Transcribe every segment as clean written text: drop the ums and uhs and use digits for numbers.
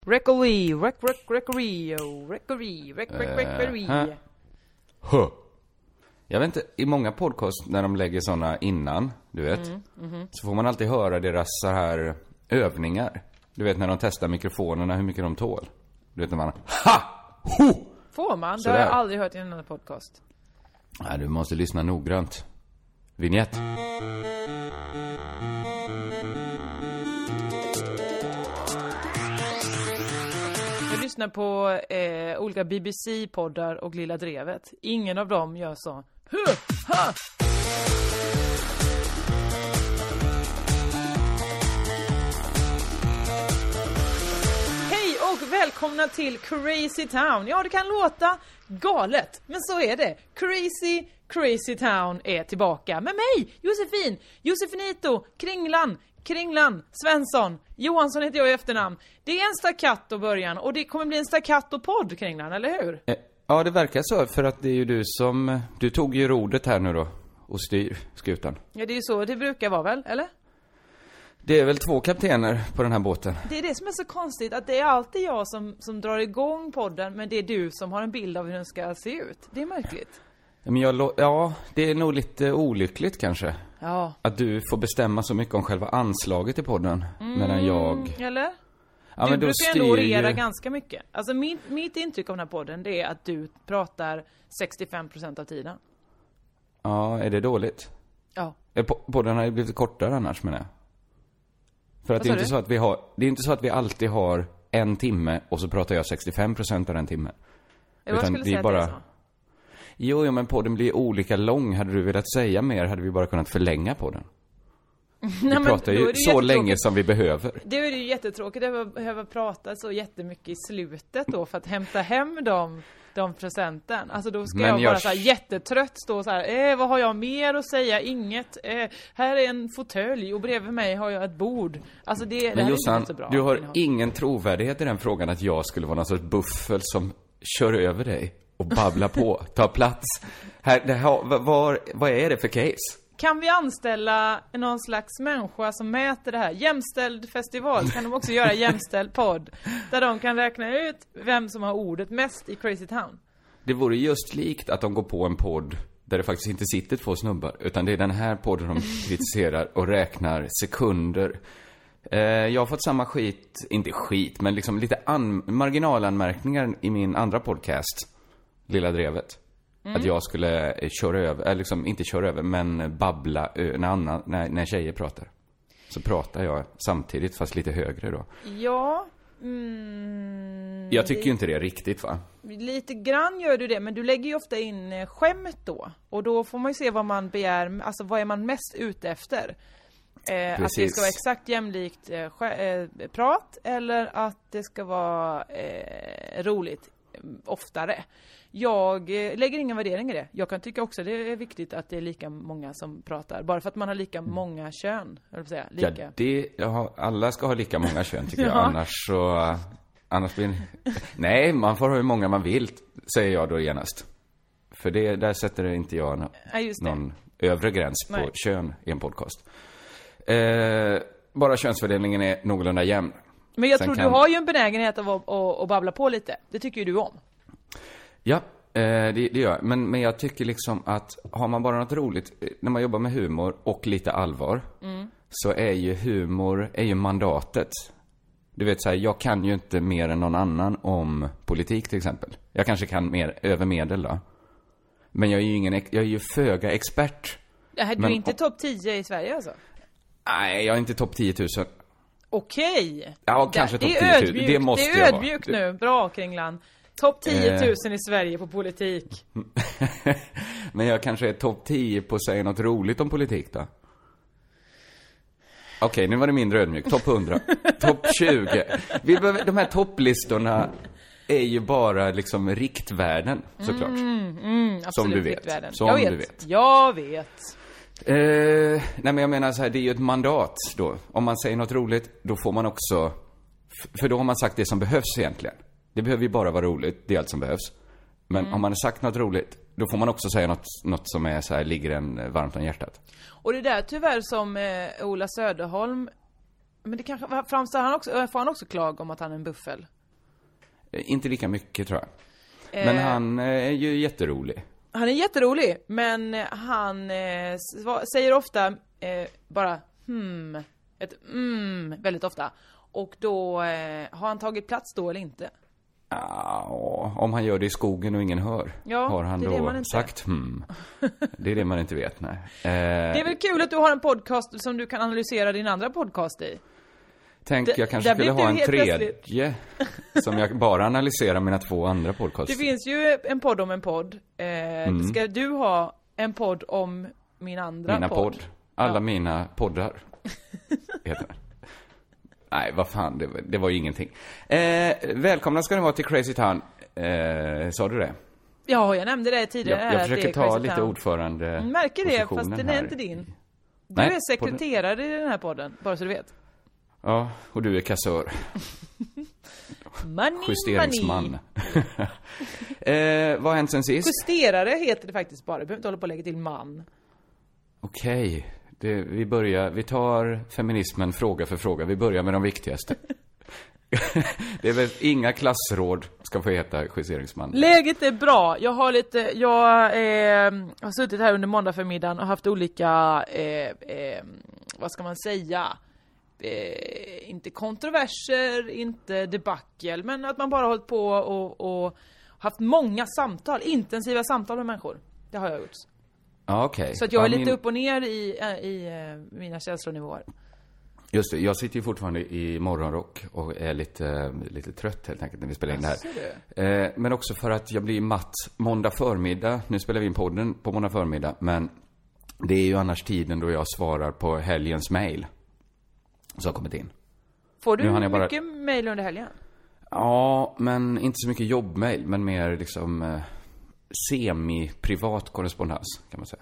Jag vet inte, i många podcast när de lägger såna innan, du vet, så får man alltid höra deras så här övningar. Du vet när de testar mikrofonerna, hur mycket de tål. Du vet när man, Får man? Så det har där. jag aldrig hört i en annan podcast. Nej, du måste lyssna noggrant. Vignett. Jag lyssnar på olika BBC-poddar och Lilla Drevet. Ingen av dem gör så. Ha! Hej och välkomna till Crazy Town. Ja, det kan låta galet, men så är det. Crazy Town är tillbaka med mig, Josefinito, Kringlan, Svensson, Johansson heter jag i efternamn. Det är en staccato början och det kommer bli en staccato-podd, Kringlan, eller hur? Ja, det verkar så, för att det är ju du tog ju rodet här nu då och styr skutan. Ja, det är ju så det brukar vara väl, eller? Det är väl 2 kaptener på den här båten. Det är det som är så konstigt, att det är alltid jag som drar igång podden, men det är du som har en bild av hur den ska se ut. Det är märkligt. Men det är nog lite olyckligt kanske. Ja. Att du får bestämma så mycket om själva anslaget i podden. Medan jag... Eller? Ja, du men brukar ändå orera ganska mycket. Alltså mitt intryck av den här podden, det är att du pratar 65% av tiden. Ja, är det dåligt? Ja. Podden har ju blivit kortare annars, menar jag. För att det är inte så att det är inte så att vi alltid har 1 timme och så pratar jag 65% av den timmen. Jag skulle säga bara... att det är så. Jo, men podden blir olika lång. Hade du velat säga mer hade vi bara kunnat förlänga podden. Vi pratar ju så länge som vi behöver. Det är ju jättetråkigt att behöva prata så jättemycket i slutet då för att hämta hem de procenten. Alltså då ska jag bara så här jättetrött stå så här, vad har jag mer att säga? Inget. Här är en fåtölj och bredvid mig har jag ett bord. Alltså det här Jossan, är inte så bra. Du har ingen trovärdighet i den frågan att jag skulle vara någon sorts buffel som kör över dig och babblar på, tar plats. Vad är det för case? Kan vi anställa någon slags människa som mäter det här? Jämställd festival, kan de också göra jämställd podd? Där de kan räkna ut vem som har ordet mest i Crazy Town. Det vore just likt att de går på en podd där det faktiskt inte sitter 2 snubbar. Utan det är den här podden de kritiserar och räknar sekunder. Jag har fått samma men liksom lite marginalanmärkningar i min andra podcast, Lilla Drevet. Att jag skulle köra över, eller liksom inte köra över, men babbla när tjejer pratar. Så pratar jag samtidigt, fast lite högre då. Ja. Jag tycker ju inte det är riktigt, va? Lite grann gör du det, men du lägger ju ofta in skämt då. Och då får man ju se vad man begär, alltså vad är man mest ute efter? Att det ska vara exakt jämlikt prat, eller att det ska vara roligt oftare. Jag lägger ingen värdering i det. Jag kan tycka också det är viktigt att det är lika många som pratar. Bara för att man har lika många kön. Alla ska ha lika många kön tycker jag. Annars blir nej, man får ha hur många man vill, säger jag då genast. För där sätter inte jag någon övre gräns på kön i en podcast. Bara könsfördelningen är någorlunda jämn. Men jag tror du har ju en benägenhet av att babbla på lite. Det tycker ju du om. Ja, det gör jag. Men jag tycker liksom att har man bara något roligt, när man jobbar med humor och lite allvar, så är ju humor mandatet. Du vet så här, jag kan ju inte mer än någon annan om politik till exempel. Jag kanske kan mer över medel då. Men jag är ju föga expert. Du är inte topp 10 i Sverige alltså? Nej, jag är inte topp 10 000. Okej. Ja, kanske topp 10 000. Det måste det är ödmjukt nu. Bra, Kringlan. Topp 10 000 i Sverige på politik. Men jag kanske är topp 10 på att säga något roligt om politik då. Okej, nu var det mindre ödmjukt. Topp 100. Topp 20. De här topplistorna är ju bara liksom riktvärden, såklart. Absolut, som du vet. Riktvärden. Jag vet. Nej, men jag menar så här, det är ju ett mandat då. Om man säger något roligt, då får man också... För då har man sagt det som behövs egentligen. Det behöver ju bara vara roligt, det är allt som behövs. Men om man har sagt något roligt, då får man också säga något som är så här, ligger en varmt om hjärtat. Och det där tyvärr som Ola Söderholm, men det kanske får han också klaga om att han är en buffel. Inte lika mycket, tror jag. Men han är ju jätterolig. Han är jätterolig, men han säger ofta bara väldigt ofta. Och då har han tagit plats då eller inte? Ja, om han gör det i skogen och ingen hör. Ja, har han då sagt Det är det man inte vet, nej. Det är väl kul att du har en podcast som du kan analysera din andra podcast i. Jag kanske skulle ha en tredje som jag bara analyserar mina 2 andra podcasts. Det finns ju en podd om en podd. Ska du ha en podd om min andra podd? Alla mina poddar. Nej, vad fan, det var ju ingenting. Välkomna ska ni vara till Crazy Town. Sa du det? Ja, jag nämnde det tidigare. Jag försöker ta lite ordförande. Märker det, fast den är inte din. Du är sekreterare i den här podden, bara så du vet. Ja, och du är kassör. Justeringsman. Vad har hänt sen sist? Justerare heter det faktiskt bara. Du behöver inte hålla på att lägga till man. Okej. Vi tar feminismen fråga för fråga. Vi börjar med de viktigaste. Det är väl inga klassråd ska få heta justeringsman. Läget är bra. Jag har suttit här under måndag förmiddagen och haft olika vad ska man säga? Inte kontroverser, inte debacle, men att man bara hållit på och haft många samtal, intensiva samtal med människor. Det har jag gjort. Okay. Så att jag är lite upp och ner i mina känslonivåer. Just det, jag sitter ju fortfarande i morgonrock och är lite trött helt enkelt när vi spelar in det här. Men också för att jag blir matt måndag förmiddag. Nu spelar vi in podden på måndag förmiddag, men det är ju annars tiden då jag svarar på helgens mejl som har kommit in. Får du mycket mejl under helgen? Ja, men inte så mycket jobbmejl, men mer liksom semi-privat korrespondens kan man säga.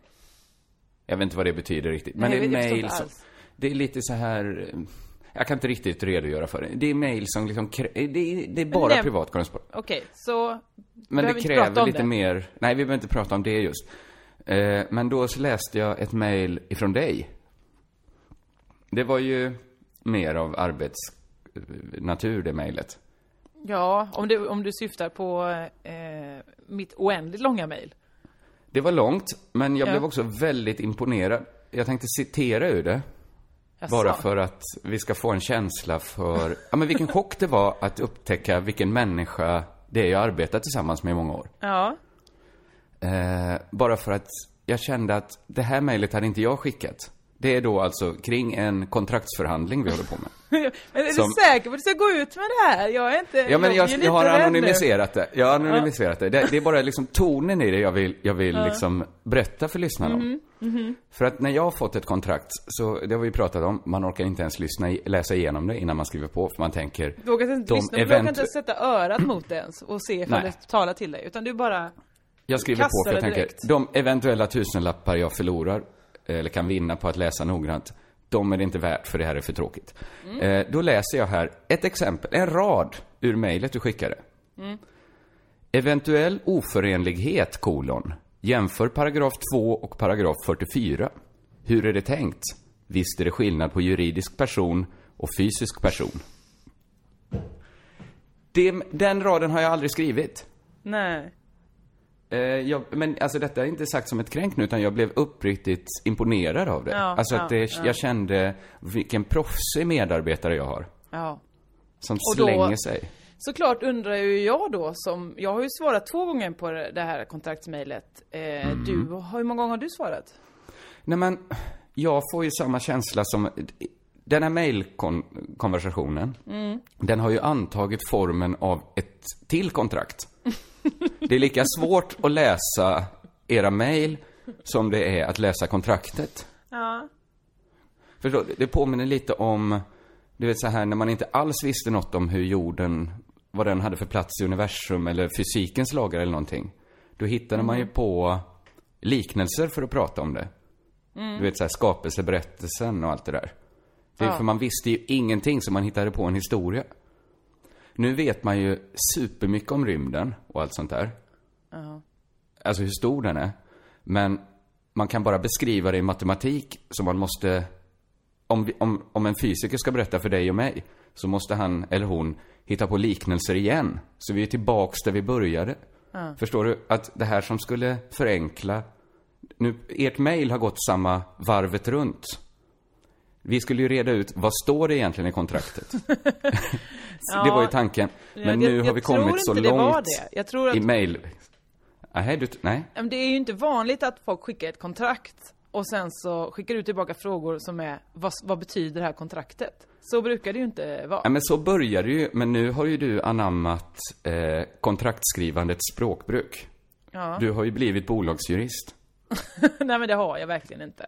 Jag vet inte vad det betyder riktigt. Men det är mejl som, det är lite så här, jag kan inte riktigt redogöra för det. Det är mejl som liksom, det är bara privat korrespondens. Okej, så men det kräver lite mer. Nej, vi behöver inte prata om det just. Men då så läste jag ett mejl ifrån dig. Det var ju mer av arbetsnatur, det mejlet. Ja, om du syftar på mitt oändligt långa mejl. Det var långt, men jag blev också väldigt imponerad. Jag tänkte citera ur det. Bara för att vi ska få en känsla för men vilken chock det var att upptäcka vilken människa det är jag arbetat tillsammans med i många år. Ja. Bara för att jag kände att det här mejlet hade inte jag skickat. Det är då alltså kring en kontraktsförhandling vi håller på med. Men är du säker på att du ska gå ut med det här? Jag är inte... Ja, men jag har anonymiserat det. Jag har anonymiserat det. Det är bara liksom tonen i det jag vill liksom berätta för lyssnarna om. För att när jag har fått ett kontrakt, så det har vi pratat om, man orkar inte ens läsa igenom det innan man skriver på, för man tänker... Du vågar inte lyssna, du vågar inte sätta örat mot det ens och se ifall det talar till dig, utan du bara... Jag skriver på för jag tänker, de eventuella tusenlappar jag förlorar eller kan vinna på att läsa noggrant, de är det inte värt, för det här är för tråkigt. Då läser jag här ett exempel, en rad ur mejlet du skickade. Eventuell oförenlighet, jämför paragraf 2 och paragraf 44. Hur är det tänkt? Visst är det skillnad på juridisk person och fysisk person. Den raden har jag aldrig skrivit. Nej. Men alltså detta är inte sagt som ett kränk nu, utan jag blev uppriktigt imponerad av det. Jag kände vilken proffsig medarbetare jag har. Ja. Som slänger sig. Såklart undrar ju jag då, jag har ju svarat 2 gånger på det här kontraktsmejlet. Hur många gånger har du svarat? Nej, men jag får ju samma känsla som den här mejlkonversationen. Den har ju antagit formen av ett till kontrakt. Det är lika svårt att läsa era mejl som det är att läsa kontraktet. Ja. Förstår, det påminner lite om, du vet så här, när man inte alls visste något om hur jorden, vad den hade för plats i universum eller fysikens lagar eller någonting. Då hittade man ju på liknelser för att prata om det. Du vet så här, skapelseberättelsen och allt det där. Det är för man visste ju ingenting, så man hittade på en historia. Nu vet man ju supermycket om rymden och allt sånt där. Alltså hur stor den är. Men man kan bara beskriva det i matematik, så man måste... Om en fysiker ska berätta för dig och mig, så måste han eller hon hitta på liknelser igen. Så vi är tillbaks där vi började. Förstår du? Att det här som skulle förenkla... Nu, ert mejl har gått samma varvet runt. Vi skulle ju reda ut, vad står det egentligen i kontraktet? Det var ju tanken. Men nu har vi kommit så långt jag tror att... i mejl. Nej. Det är ju inte vanligt att folk skickar ett kontrakt och sen så skickar du tillbaka frågor som är, vad betyder det här kontraktet? Så brukar det ju inte vara. Ja, men så börjar det ju. Men nu har ju du anammat kontraktskrivandets språkbruk. Ja. Du har ju blivit bolagsjurist. Nej, men det har jag verkligen inte.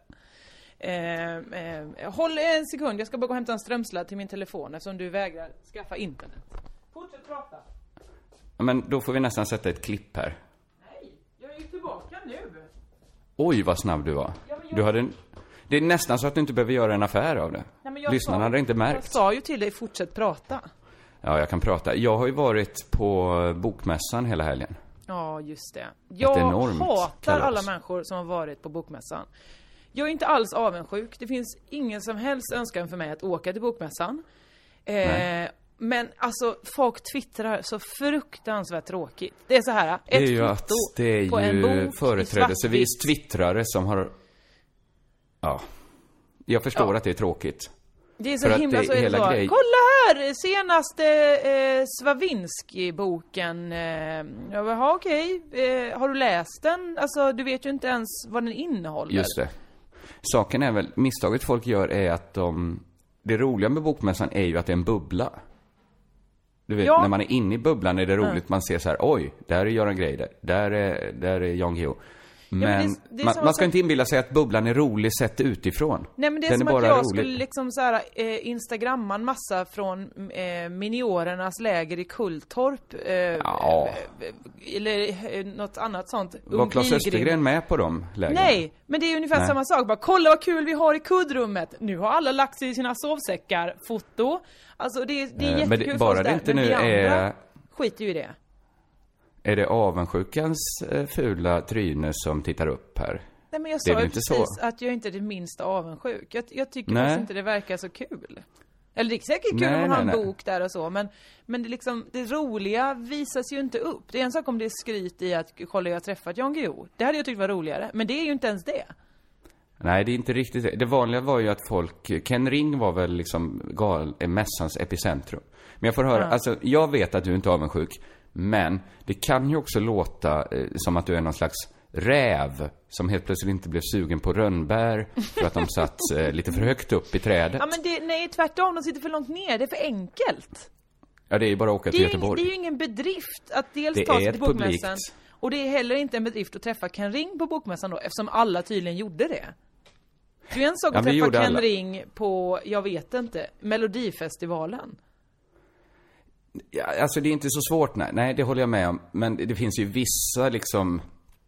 Håll en sekund, jag ska bara gå och hämta en strömsladd till min telefon eftersom du vägrar skaffa internet. Fortsätt prata. Ja, men då får vi nästan sätta ett klipp här. Nej, jag är ju tillbaka nu. Oj, vad snabb du var. Ja, det är nästan så att du inte behöver göra en affär av det. Nej, lyssnarna hade inte märkt. Jag sa ju till dig, fortsätt prata. Ja, jag kan prata. Jag har ju varit på bokmässan hela helgen. Ja, just det. Jag hatar alla människor som har varit på bokmässan. Jag är inte alls avundsjuk. Det finns ingen som helst önskan för mig att åka till bokmässan. Men alltså, folk twittrar så fruktansvärt tråkigt. Det är så här, ett foto på en bok. Det är ju företrädelsevis twittrare som har... Ja, jag förstår att det är tråkigt. Det är så himla så, är det så. Kolla här, senaste Stravinsky-boken. Jaha, okej. Har du läst den? Alltså, du vet ju inte ens vad den innehåller. Just det. Saken är väl, misstaget folk gör är att det roliga med bokmässan är ju att det är en bubbla. Du vet, när man är inne i bubblan är det roligt. Man ser så här, oj, där är Göran Greider. Där är Jan Guillou. Men man ska inte inbilla sig att bubblan är rolig sett utifrån. Nej, men det är som att jag skulle liksom så här, instagramma en massa från miniorernas läger i Kulltorp. Eller något annat sånt. Var Claes Östergren med på dem lägren? Nej, men det är ungefär samma sak. Bara, kolla vad kul vi har i kuddrummet. Nu har alla lagt sig i sina sovsäckar. Foto. Alltså det är jättekul men för bara oss det inte nu är... skiter ju i det. Är det avundsjukans fula tryne som tittar upp här? Nej, men jag sa ju precis att jag inte är det minsta avundsjuk. Jag tycker faktiskt inte det verkar så kul. Eller det är säkert kul om man har en bok där och så. Men det, liksom, det roliga visas ju inte upp. Det är en sak om det är skryt i att kolla, jag har träffat Jan Guillou. Det hade jag tyckt var roligare. Men det är ju inte ens det. Nej, det är inte riktigt det. Det vanliga var ju att Ken Ring var väl liksom mässans epicentrum. Men jag får höra, alltså jag vet att du inte är avundsjuk. Men det kan ju också låta som att du är någon slags räv som helt plötsligt inte blev sugen på rönnbär för att de satt lite för högt upp i trädet. Ja, men nej, tvärtom, de sitter för långt ner. Det är för enkelt. Ja, det är ju bara att åka till Göteborg. Det är ju ingen bedrift att dels ta sig till bokmässan. Och det är heller inte en bedrift att träffa Ken Ring på bokmässan då, eftersom alla tydligen gjorde det. Det är en sak att träffa Ken Ring på, jag vet inte, Melodifestivalen. Ja, alltså det är inte så svårt, nej, det håller jag med om. Men det finns ju vissa liksom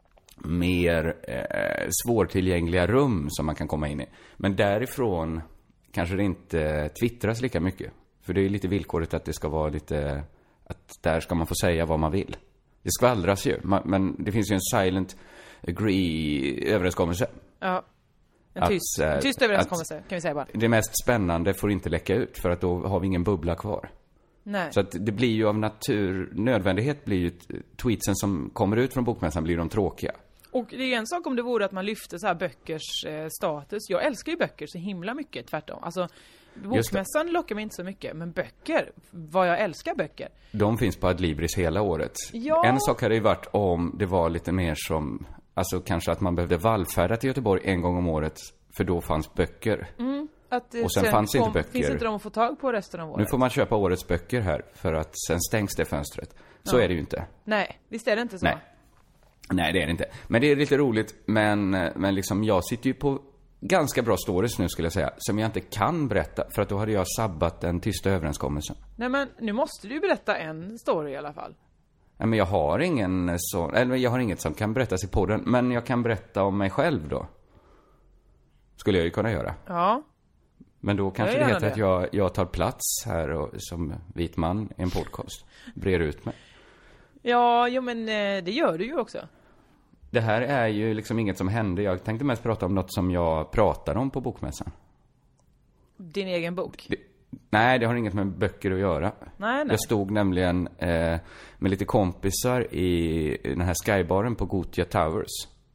mer svårtillgängliga rum som man kan komma in i. Men därifrån kanske det inte twittras lika mycket. För det är lite villkoret att det ska vara lite, att där ska man få säga vad man vill. Det skvallras ju, men det finns ju en silent överenskommelse. Ja, en tyst överenskommelse kan vi säga bara. Det mest spännande får inte läcka ut, för att då har vi ingen bubbla kvar. Nej. Så att det blir ju av nödvändighet blir ju tweetsen som kommer ut från bokmässan blir de tråkiga. Och det är en sak om det vore att man lyfter så här böckers status. Jag älskar ju böcker så himla mycket, tvärtom. Alltså, bokmässan lockar mig inte så mycket, men böcker, vad jag älskar böcker. De finns på Adlibris hela året. Ja. En sak hade ju varit om det var lite mer som, alltså kanske att man behövde vallfärda till Göteborg en gång om året, för då fanns böcker. Och sen fanns inte böcker. Finns inte de att få tag på resten av året? Nu får man köpa årets böcker här, för att sen stängs det fönstret. Så är det ju inte. Nej, visst är det inte så. Nej, det är det inte. Men det är lite roligt, men liksom jag sitter ju på ganska bra stories nu, skulle jag säga, som jag inte kan berätta, för att då hade jag sabbat den tysta överenskommelsen. Nej, men nu måste du berätta en story i alla fall. Nej, men jag har inget som kan berättas i podden, men jag kan berätta om mig själv då. Skulle jag ju kunna göra. Ja. Men då kanske det heter att jag tar plats här och, som vit man i en podcast, brer ut mig. Ja, jo, men det gör du ju också. Det här är ju liksom inget som hände. Jag tänkte mest prata om något som jag pratade om på bokmässan. Din egen bok? Nej, det har inget med böcker att göra. Nej. Jag stod nämligen med lite kompisar i den här skybaren på Gothia Towers.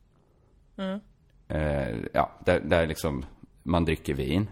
Där liksom man dricker vin.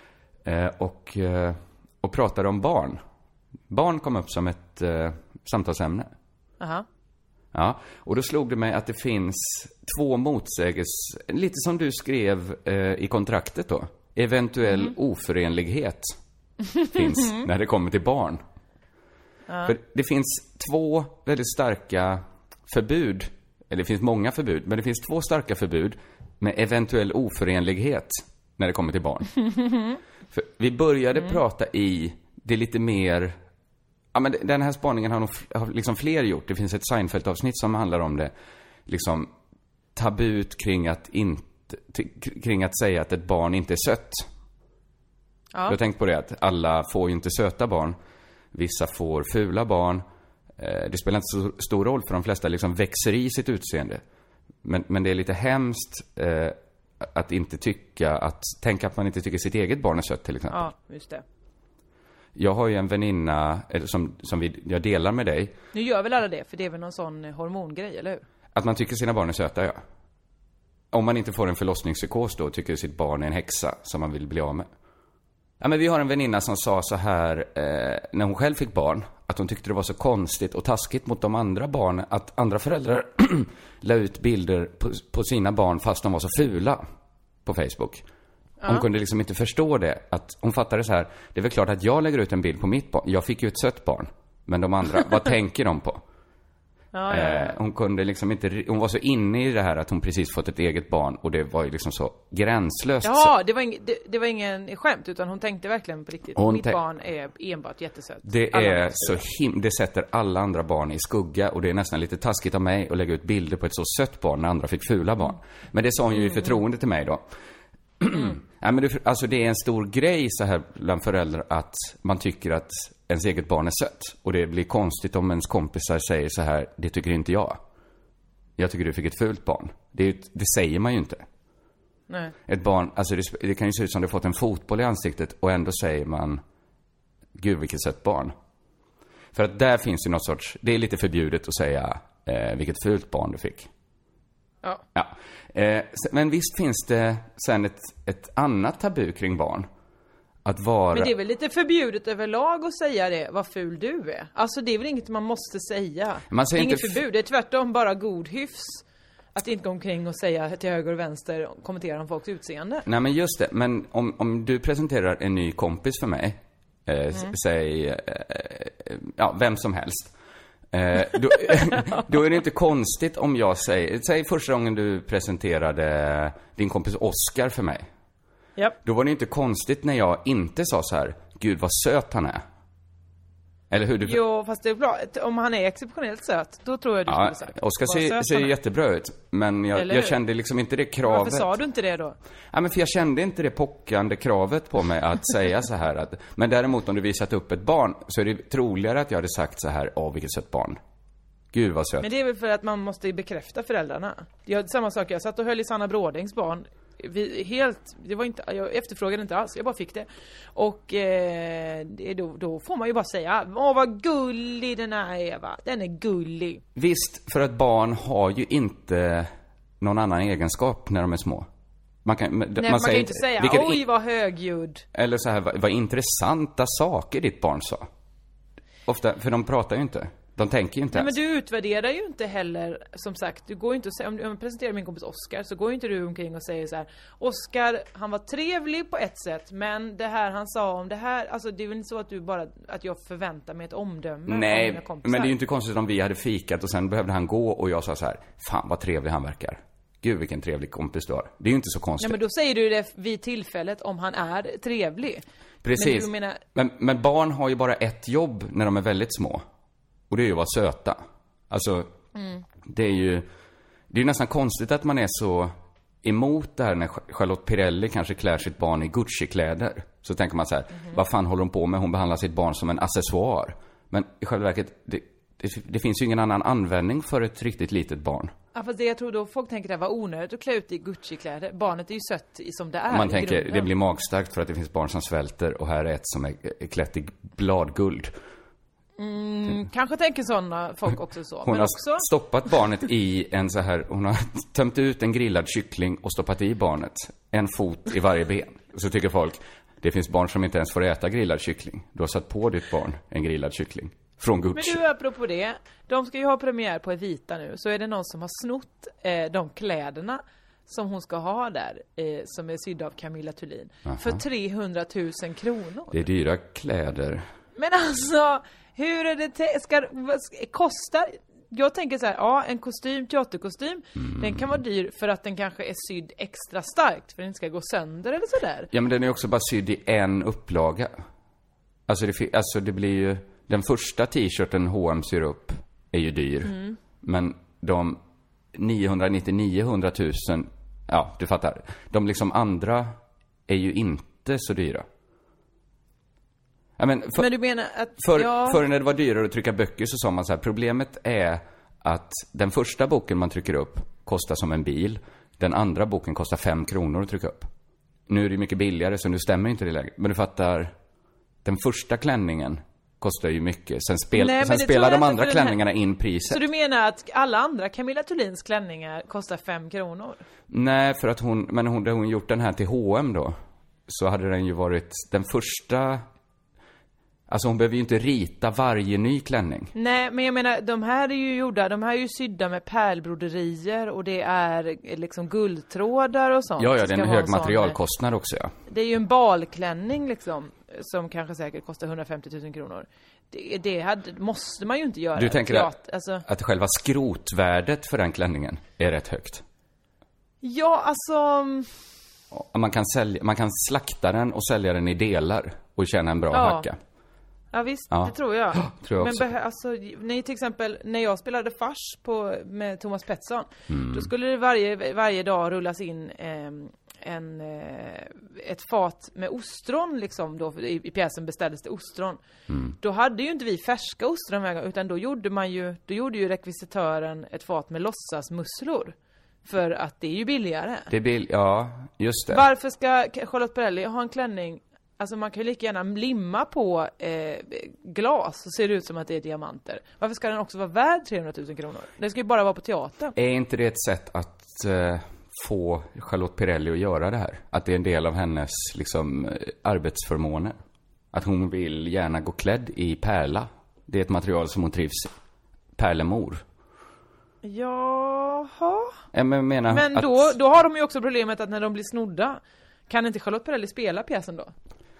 Och pratade om barn. Barn kom upp som ett samtalsämne. Aha. Ja, och då slog det mig att det finns 2 motsägelser, lite som du skrev i kontraktet då. Eventuell oförenlighet finns när det kommer till barn. För det finns 2 väldigt starka förbud, eller det finns många förbud, men det finns 2 starka förbud med eventuell oförenlighet när det kommer till barn. För vi började prata i det lite mer... Ja, men den här spaningen har liksom fler gjort. Det finns ett Seinfeld-avsnitt som handlar om det. Liksom tabut kring att säga att ett barn inte är sött. Ja. Jag har tänkt på det att alla får ju inte söta barn. Vissa får fula barn. Det spelar inte så stor roll för de flesta liksom växer i sitt utseende. Men det är lite hemskt att inte tänka att man inte tycker sitt eget barn är sött till exempel. Ja, just det. Jag har ju en väninna som jag delar med dig. Nu gör väl alla det, för det är väl någon sån hormongrej, eller hur? Att man tycker sina barn är söta, ja. Om man inte får en förlossningspsykos då tycker sitt barn är en häxa som man vill bli av med. Ja, men vi har en väninna som sa så här när hon själv fick barn, att hon tyckte det var så konstigt och taskigt mot de andra barnen att andra föräldrar la ut bilder på sina barn fast de var så fula på Facebook. Hon kunde liksom inte förstå det. Att hon fattade så här, det är väl klart att jag lägger ut en bild på mitt barn. Jag fick ju ett sött barn. Men de andra, vad tänker de på? Hon kunde liksom inte, hon var så inne i det här att hon precis fått ett eget barn. Och det var ju liksom så gränslöst. Ja, det var ingen skämt, utan hon tänkte verkligen på riktigt. Mitt barn är enbart jättesött. Det är så det sätter alla andra barn i skugga. Och det är nästan lite taskigt av mig att lägga ut bilder på ett så sött barn när andra fick fula barn. Men det sa hon ju i förtroende till mig då. Ja, men alltså det är en stor grej så här bland föräldrar att man tycker att ens eget barn är sött. Och det blir konstigt om ens kompisar säger så här, det tycker inte jag. Jag tycker du fick ett fult barn. Det säger man ju inte. Nej. Ett barn, alltså det kan ju se ut som du fått en fotboll i ansiktet och ändå säger man, gud vilket sött barn. För att där finns ju något sorts, det är lite förbjudet att säga vilket fult barn du fick. Ja. Men visst finns det sen ett annat tabu kring barn. Att vara... Men det är väl lite förbjudet överlag att säga det, vad ful du är. Alltså det är väl inget man måste säga. Man säger inget förbud, det är tvärtom bara god hyfs. Att inte gå omkring och säga till höger och vänster, kommentera om folks utseende. Nej, men just det, men om du presenterar en ny kompis för mig, säg vem som helst. Då är det inte konstigt om jag säg första gången du presenterade din kompis Oscar för mig. Yep. Då var det inte konstigt när jag inte sa så här, gud vad söt han är. Eller hur du... Jo, fast det är bra. Om han är exceptionellt söt, då tror jag du skulle säga. Oscar ser jättebra ut. Men jag kände liksom inte det kravet. Varför sa du inte det då? Ja, men för jag kände inte det pockande kravet på mig att säga så här. Men däremot om du visat upp ett barn så är det troligare att jag hade sagt så här, vilket sött barn. Gud vad söt. Men det är väl för att man måste bekräfta föräldrarna. Samma sak, jag satt och höll i Sanna Brådings barn. Jag efterfrågade inte alls, jag bara fick det. Och då får man ju bara säga, vad gullig den är, Eva. Den är gullig. Visst, för att barn har ju inte någon annan egenskap när de är små. Man kan ju inte säga, oj vad högljudd. Eller så här, vad intressanta saker ditt barn sa. Ofta, för de pratar ju inte. De tänker ju inte ens. Men du utvärderar ju inte heller, som sagt, du går inte och säger, om jag presenterar min kompis Oscar, så går inte du omkring och säger så här, Oscar, han var trevlig på ett sätt, men det här han sa om det här, alltså det är väl inte så att jag förväntar mig ett omdöme. Nej, men det är ju inte konstigt om vi hade fikat och sen behövde han gå och jag sa så här, fan vad trevlig han verkar. Gud vilken trevlig kompis du har. Det är ju inte så konstigt. Nej, men då säger du det vid tillfället om han är trevlig. Precis, men barn har ju bara ett jobb när de är väldigt små. Och det är ju att vara söta. Alltså, det är ju nästan konstigt att man är så emot det här när Charlotte Pirelli kanske klär sitt barn i Gucci-kläder. Så tänker man så här, vad fan håller hon på med? Hon behandlar sitt barn som en accessoar. Men i själva verket, det finns ju ingen annan användning för ett riktigt litet barn. Ja, fast det jag tror då folk tänker det var onödigt att klä ut i Gucci-kläder. Barnet är ju sött som det är. Man tänker, det blir magstarkt för att det finns barn som svälter och här är ett som är klätt i bladguld. Kanske tänker sådana folk också så. Hon har stoppat barnet i en så här, hon har tömt ut en grillad kyckling och stoppat i barnet. En fot i varje ben. Så tycker folk, det finns barn som inte ens får äta grillad kyckling. Du har satt på ditt barn en grillad kyckling. Från Gucci. Men du, apropå det, de ska ju ha premiär på Evita nu. Så är det någon som har snott de kläderna som hon ska ha där, som är sydda av Camilla Thulin. Aha. För 300 000 kronor. Det är dyra kläder. Men alltså, hur är det kostar... Jag tänker så här, ja, en kostym, teaterkostym, den kan vara dyr för att den kanske är sydd extra starkt för att den inte ska gå sönder eller sådär. Ja, men den är också bara sydd i en upplaga. Alltså det blir ju... Den första t-shirten H&M syr upp är ju dyr. Men de 999 000, ja, du fattar. De liksom andra är ju inte så dyra. Ja, men du menar att... Förr när det var dyrare att trycka böcker så sa man så här, problemet är att den första boken man trycker upp kostar som en bil. Den andra boken kostar 5 kronor att trycka upp. Nu är det mycket billigare så nu stämmer inte det längre. Men du fattar, den första klänningen kostar ju mycket. Sen spelar de andra klänningarna in priset. Så du menar att alla andra Camilla Thulins klänningar kostar 5 kronor? Nej, för att hon gjort den här till H&M då, så hade den ju varit den första... Alltså hon behöver ju inte rita varje ny klänning. Nej, men jag menar, de här är ju sydda med pärlbroderier och det är liksom guldtrådar och sånt. Ja, det är en hög materialkostnad också, ja. Det är ju en balklänning liksom, som kanske säkert kostar 150 000 kronor. Måste man ju inte göra. Du tänker att själva skrotvärdet för den klänningen är rätt högt? Ja, alltså... Man kan slakta den och sälja den i delar och tjäna en bra hacka. Ja visst, det tror jag. Tror jag också. Men till exempel när jag spelade fars med Thomas Pettersson, då skulle det varje dag rullas in ett fat med ostron liksom, då i pjäsen beställdes det ostron. Då hade ju inte vi färska ostron med, utan då gjorde ju rekvisitören ett fat med låtsasmusslor. För att det är ju billigare. Ja, just det. Varför ska Charlotte Perrelli ha en klänning? Alltså man kan ju lika gärna limma på glas så ser det ut som att det är diamanter. Varför ska den också vara värd 300 000 kronor? Den ska ju bara vara på teatern. Är inte det ett sätt att få Charlotte Perrelli att göra det här? Att det är en del av hennes liksom, arbetsförmåner? Att hon vill gärna gå klädd i pärla? Det är ett material som hon trivs i. Pärlemor. Jaha. Men då har de ju också problemet att när de blir snodda, kan inte Charlotte Perrelli spela pjäsen då?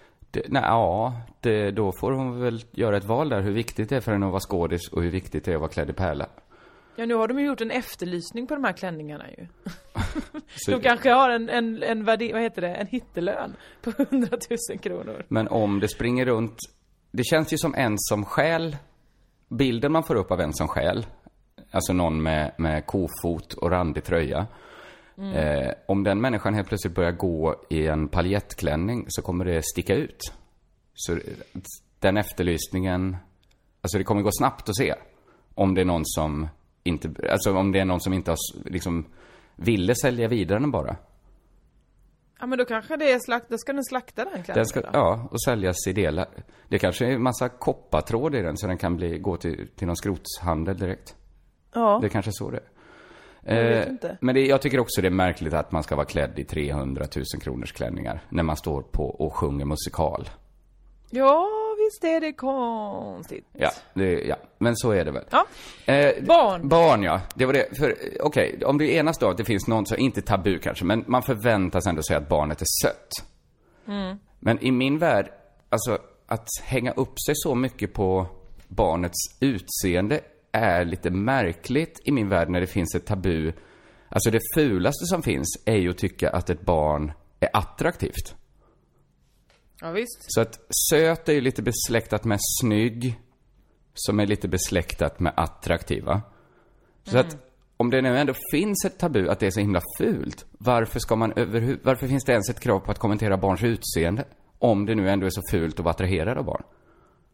Då får hon väl göra ett val där. Hur viktigt det är för henne att vara skådis och hur viktigt det är att vara klädd i pärla. Ja, nu har de ju gjort en efterlysning på de här klänningarna ju. De kanske har en hittelön på 100 000 kronor. Men om det springer runt... Det känns ju som en som stjäl. Bilden man får upp av en som stjäl. Alltså någon med kofot och randig tröja. Om den människan helt plötsligt börjar gå i en paljettklänning så kommer det sticka ut. Så den efterlysningen, alltså det kommer gå snabbt att se om det är någon som inte, alltså om det är någon som inte har liksom ville sälja vidare den bara. Ja, men då kanske det är då ska den slakta den klänningen. Och säljas i delar. Det kanske är en massa koppartråd i den så den kan gå till någon skrotshandel direkt. Ja. Det är kanske så det är. Jag vet inte. Men jag tycker också det är märkligt att man ska vara klädd i 300 000 kronors klänningar när man står på och sjunger musikal. Ja, visst är det konstigt. Ja, men så är det väl. Ja. Barn, ja. Det var det. För okej, om det enas då att det finns någon så inte tabu kanske, men man förväntas ändå säga att barnet är sött. Men i min värld, alltså att hänga upp sig så mycket på barnets utseende är lite märkligt i min värld när det finns ett tabu. Alltså det fulaste som finns är ju att tycka att ett barn är attraktivt. Ja, visst. Så att söt är ju lite besläktat med snygg, som är lite besläktat med attraktiva. Så att om det nu ändå finns ett tabu att det är så himla fult, varför finns det ens ett krav på att kommentera barns utseende? Om det nu ändå är så fult att vara attraherad av barn.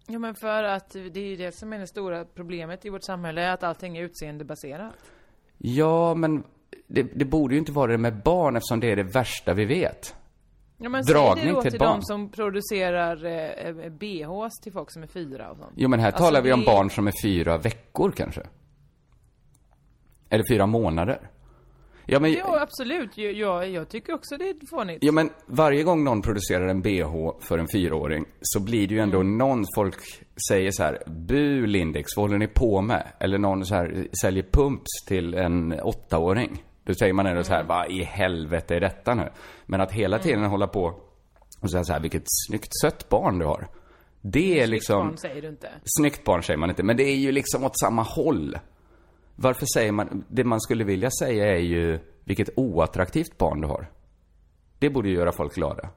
Ja, men för att det är ju det som är det stora problemet i vårt samhälle, att allting är utseendebaserat. Ja, men det borde ju inte vara det med barn eftersom det är det värsta vi vet. Ja, men dragning säg det då till till barn. de som producerar BHs till folk som är 4 och sånt. Jo, men här Alltså, talar vi om barn som är 4 veckor kanske. Eller 4 månader. Ja, men, ja, absolut. Jag tycker också det är fånigt. Ja, men varje gång någon producerar en BH för en 4-åring så blir det ju ändå någon folk säger så här: bu Lindex, vad håller ni på med? Eller någon så här säljer pumps till en 8-åring. Då säger man ändå så här: vad i helvete är detta nu? Men att hela tiden hålla på och säga så här: vilket snyggt sött barn du har. Det är liksom... Snyggt barn säger du inte. Snyggt barn säger man inte, men det är ju liksom åt samma håll. Varför säger man... Det man skulle vilja säga är ju vilket oattraktivt barn du har. Det borde ju göra folk glada.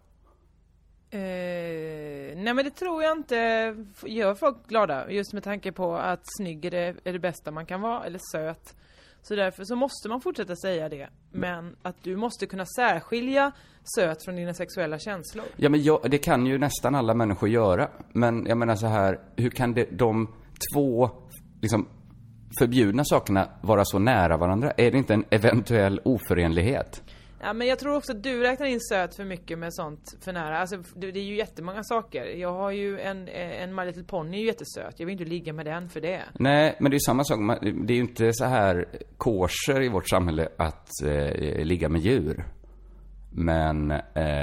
Nej, men det tror jag inte gör folk glada. Just med tanke på att snygg är det bästa man kan vara, eller söt. Så därför så måste man fortsätta säga det. Men att du måste kunna särskilja söt från dina sexuella känslor. Ja, men det kan ju nästan alla människor göra. Men jag menar så här, hur kan de två liksom förbjudna sakerna vara så nära varandra? Är det inte en eventuell oförenlighet? Ja, men jag tror också att du räknar in söt för mycket med sånt för nära. Alltså, det är ju jättemånga saker. Jag har ju en My Little Pony är ju jättesöt. Jag vill inte ligga med den för det. Nej, men det är ju samma sak. Det är ju inte så här kosher i vårt samhälle att ligga med djur. Men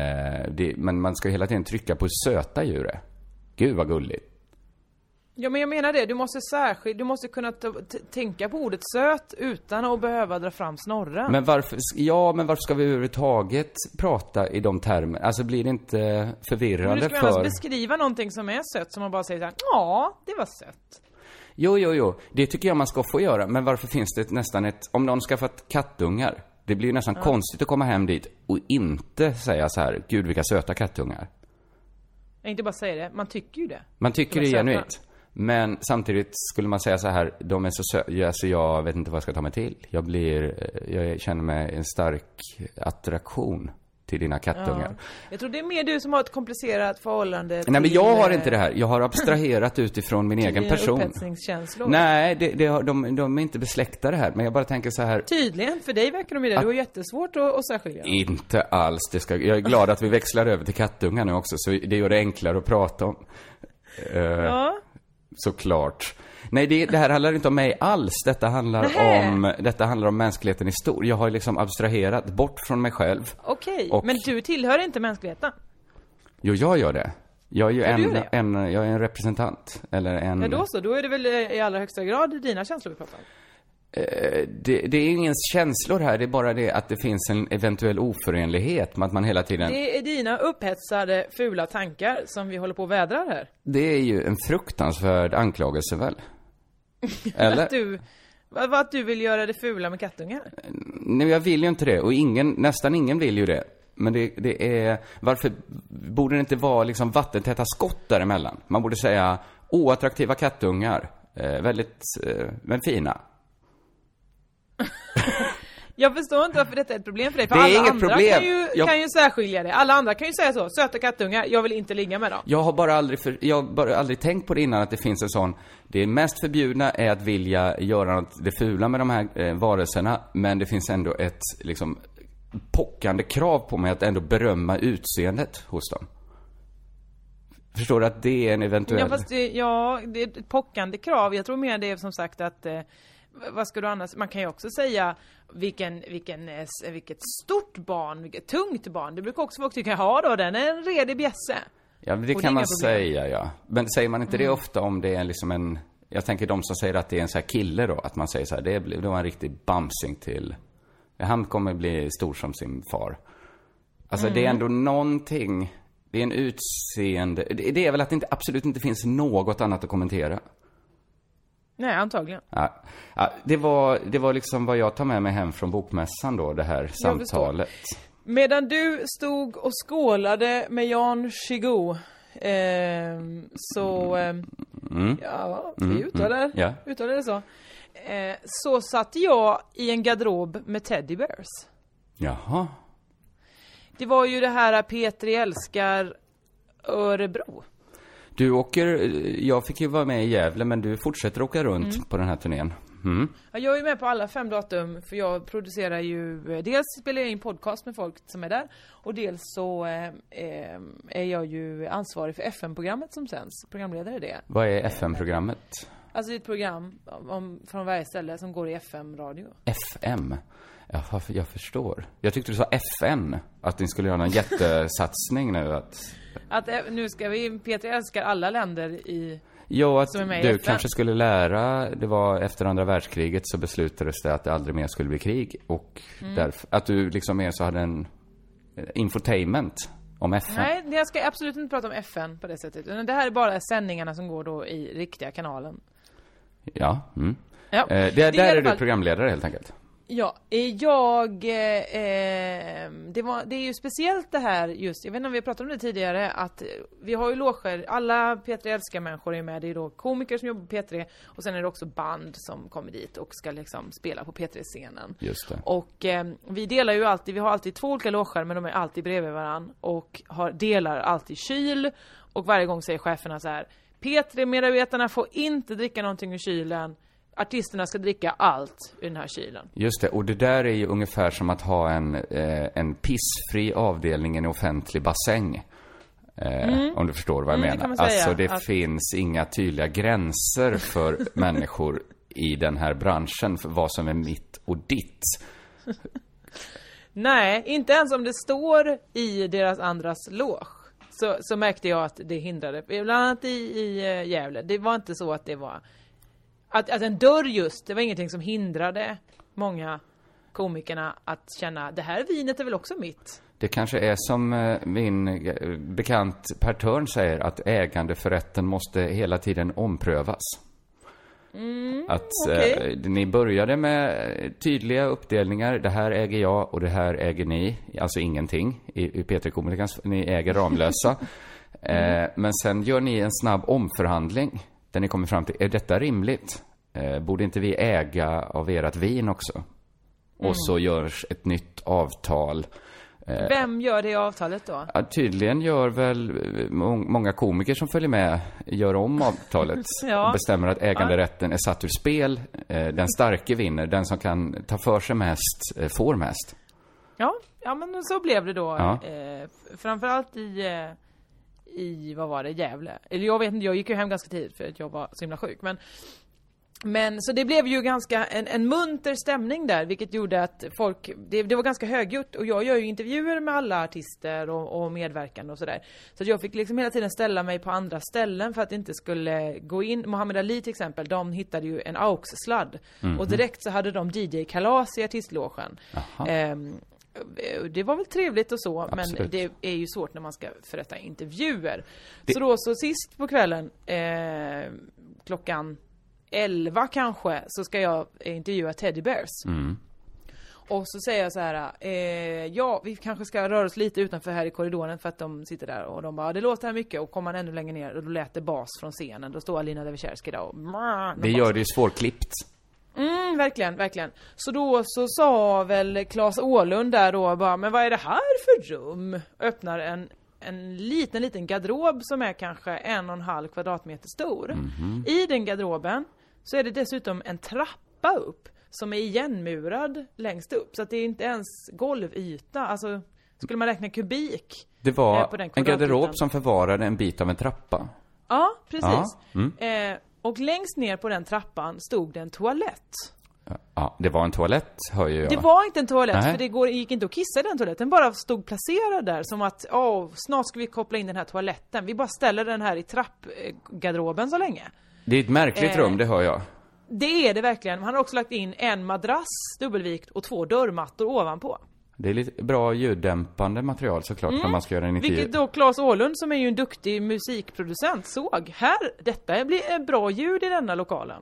man ska hela tiden trycka på söta djur. Gud vad gulligt. Ja, men jag menar det. Du måste kunna tänka på ordet söt utan att behöva dra fram snorren. Men varför ska vi överhuvudtaget prata i de termerna? Alltså blir det inte förvirrande men du ska alltså beskriva någonting som är sött som man bara säger så här: ja, det var sött. Jo. Det tycker jag man ska få göra. Men varför finns det nästan om någon skaffat kattungar? Det blir ju nästan konstigt att komma hem dit och inte säga så här: gud vilka söta kattungar. Jag inte bara säga det, man tycker ju det. Man tycker det är genuint. Men samtidigt skulle man säga så här: de är så söta, så jag vet inte vad jag ska ta mig till. Jag känner mig en stark attraktion till dina kattungar. Ja. Jag tror det är mer du som har ett komplicerat förhållande. Nej, men jag har inte det här. Jag har abstraherat utifrån min egen person. Upphetsningskänslor. Nej, de är inte besläktade här. Men jag bara tänker så här. Tydligen, för dig verkar de ju det. Du har jättesvårt att särskilja. Inte alls. Jag är glad att vi växlar över till kattungar nu också. Så det gör det enklare att prata om. Ja. Såklart. Nej, det här handlar inte om mig alls. Detta handlar om mänskligheten i stort. Jag har liksom abstraherat bort från mig själv. Okej, men du tillhör inte mänskligheten. Jo, jag gör det. Jag är ju jag är en representant. Eller en... Ja, då är det väl i allra högsta grad dina känslor vi pratar om. Det är ingen känslor här. Det är bara det att det finns en eventuell oförenlighet med att man hela tiden... Det är dina upphetsade, fula tankar som vi håller på att vädra här. Det är ju en fruktansvärd anklagelse väl? Eller? Att du vill göra det fula med kattungar? Nej, jag vill ju inte det. Och nästan ingen vill ju det. Men det är... Varför borde det inte vara liksom vattentäta skott däremellan? Man borde säga oattraktiva kattungar. Väldigt men fina. Jag förstår inte varför detta är ett problem för dig. För det är alla inget andra problem. Kan ju särskilja det. Alla andra kan ju säga så: söta kattungar, jag vill inte ligga med dem. Jag har bara aldrig tänkt på det innan, att det finns en sån. Det mest förbjudna är att vilja göra något det fula med de här varelserna. Men det finns ändå ett liksom pockande krav på mig att ändå berömma utseendet hos dem. Förstår du att det är en eventuell... Ja, fast det är ett pockande krav. Jag tror mer det är som sagt att... vad ska du annars... Man kan ju också säga vilket stort barn, vilket tungt barn. Det brukar också folk tycka, då, den är en redig bjässe. Ja, det kan man säga, ja. Men säger man inte det ofta om det är liksom en... Jag tänker de som säger att det är en så här kille då. Att man säger så här, det var en riktig bamsing till... Han kommer bli stor som sin far. Alltså det är ändå någonting... Det är en utseende... Det är väl att det absolut inte finns något annat att kommentera. Nej, antagligen. Ja, det var liksom vad jag tar med mig hem från bokmässan då, det här samtalet. Medan du stod och skålade med Jan Chigo, vi uttalade det så. Så satt jag i en garderob med teddy bears. Jaha. Det var ju det här Petri älskar Örebro. Jag fick ju vara med i Gävle, men du fortsätter åka runt på den här turnén. Jag är med på alla 5 datum, för jag producerar ju, dels spelar jag in podcast med folk som är där, och dels så är jag ju ansvarig för FM-programmet som sänds, programledare i det. Vad är FM-programmet? Alltså ett program från varje ställe som går i FM-radio. FM? Ja, jag förstår. Jag tyckte du sa FN, att ni skulle göra någon jättesatsning nu. Att nu ska Peter älskar alla länder i... Jo, att du kanske skulle lära, det var efter andra världskriget så beslutades det att det aldrig mer skulle bli krig. Och därför, att du liksom mer så hade en infotainment om FN. Nej, jag ska absolut inte prata om FN på det sättet. Det här är bara sändningarna som går då i riktiga kanalen. Ja, Ja. Där är du programledare helt enkelt. Ja, det är ju speciellt det här just, jag vet inte om vi pratade om det tidigare, att vi har ju loger, alla P3 älskar människor är med, det är då komiker som jobbar på P3 och sen är det också band som kommer dit och ska liksom spela på P3-scenen. Just det. Och vi delar ju alltid, vi har alltid 2 olika loger, men de är alltid bredvid varann och delar alltid kyl, och varje gång säger cheferna så här: P3-medarbetarna får inte dricka någonting ur kylen. Artisterna ska dricka allt i den här kylen. Just det, och det där är ju ungefär som att ha en pissfri avdelning i en offentlig bassäng. Om du förstår vad jag menar. Alltså det finns inga tydliga gränser för människor i den här branschen för vad som är mitt och ditt. Nej, inte ens om det står i deras andras loge. Så märkte jag att det hindrade. Bland annat i Gävle. Det var inte så att det var... Att en dörr just, det var ingenting som hindrade många komikerna att känna, det här vinet är väl också mitt. Det kanske är som min bekant Per Törn säger, att ägandeförrätten måste hela tiden omprövas. Ni började med tydliga uppdelningar, det här äger jag och det här äger ni, alltså ingenting i P3 Komikers, ni äger Ramlösa. Men sen gör ni en snabb omförhandling där ni kommer fram till, är detta rimligt? Borde inte vi äga av ert vin också? Och så görs ett nytt avtal. Vem gör det avtalet då? Ja, tydligen gör väl många komiker som följer med, gör om avtalet. Och bestämmer att äganderätten är satt ur spel. Den starke vinner, den som kan ta för sig mest får mest. Ja, men så blev det då. Framförallt i vad var det, Gävle. Eller jag vet inte, jag gick ju hem ganska tidigt för att jag var så himla sjuk. Men så det blev ju ganska en munter stämning där, vilket gjorde att folk, det var ganska högljutt, och jag gör ju intervjuer med alla artister och medverkande och sådär. Så att jag fick liksom hela tiden ställa mig på andra ställen för att det inte skulle gå in. Muhammad Ali till exempel, de hittade ju en aux-sladd och direkt så hade de DJ-kalas i artistlogen. Det var väl trevligt och så. Absolut. Men det är ju svårt när man ska förrätta intervjuer. Så sist på kvällen klockan 11 kanske, så ska jag intervjua Teddy Bears. Och så säger jag så här, vi kanske ska röra oss lite utanför här i korridoren, för att de sitter där och de bara, det låter här mycket, och kommer man ännu längre ner och då lät det bas från scenen. Då står Alina Devecherski där och det gör det ju svårklippt. Verkligen. Så då så sa väl Claes Åhlund där då bara, men vad är det här för rum? Öppnar en liten garderob som är kanske 1,5 kvadratmeter stor. I den garderoben så är det dessutom en trappa upp som är igenmurad längst upp. Så att det är inte ens golvyta. Alltså, skulle man räkna kubik. Det var en garderob som förvarade en bit av en trappa. Ja, precis. Och längst ner på den trappan stod det en toalett. Ja, det var en toalett, hör ju jag. Det var inte en toalett, för det gick inte att kissa i den toaletten. Bara stod placerad där som att, snart ska vi koppla in den här toaletten. Vi bara ställer den här i trappgarderoben så länge. Det är ett märkligt rum, det hör jag. Det är det verkligen. Han har också lagt in en madrass, dubbelvikt, och 2 dörrmattor ovanpå. Det är lite bra ljuddämpande material såklart när man ska göra en intervju. Vilket då Claes Åhlund, som är ju en duktig musikproducent, såg. Detta blir bra ljud i denna lokalen.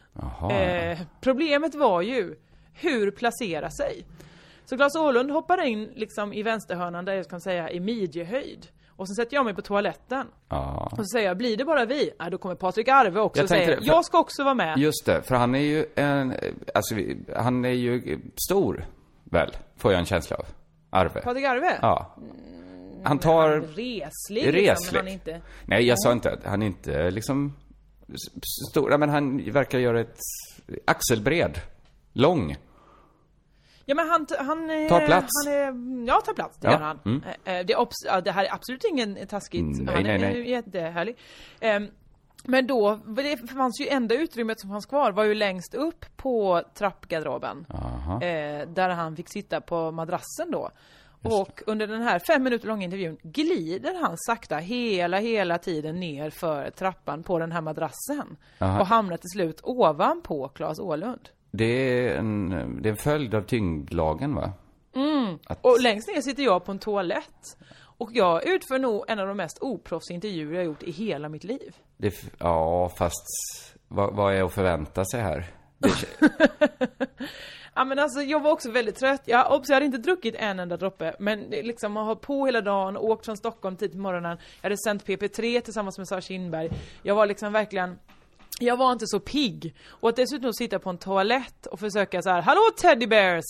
Problemet var ju hur placera sig. Så Claes Åhlund hoppar in liksom i vänsterhörnan, där jag kan säga i midjehöjd. Och så sätter jag mig på toaletten. Och så säger jag, blir det bara vi? Då kommer Patrik Arve också och säger, jag ska också vara med. Just det, för han är ju han är ju stor, väl, får jag en känsla av. Arve. Patrik Arve? Ja. Han tar... Han är reslig. Liksom, men han är inte... Nej, jag sa inte att han inte liksom... Stora, men han verkar göra ett axelbred. Lång. Ja, men han tar plats. Tar plats, det gör han. Det här är absolut ingen taskigt. Han är jättehärlig. Men då, det fanns ju enda utrymmet som fanns kvar var ju längst upp på trappgarderoben. Där han fick sitta på madrassen då. Och under den här 5 minuter långa intervjun glider han sakta hela tiden ner för trappan på den här madrassen. Och hamnar till slut ovanpå Claes Åhlund. Det är en följd av tyngdlagen, va? Och längst ner sitter jag på en toalett. Och jag utför nog en av de mest oproffsiga intervjuer jag gjort i hela mitt liv. Fast vad är att förvänta sig här? Ja, men alltså, jag var också väldigt trött. Jag hade inte druckit en enda droppe. Men liksom, man har på hela dagen, åkt från Stockholm tid på morgonen. Jag hade sänt PP3 tillsammans med Sara Kindberg. Jag var liksom verkligen... Jag var inte så pigg. Och att dessutom sitta på en toalett och försöka så här: hallå Teddy Bears!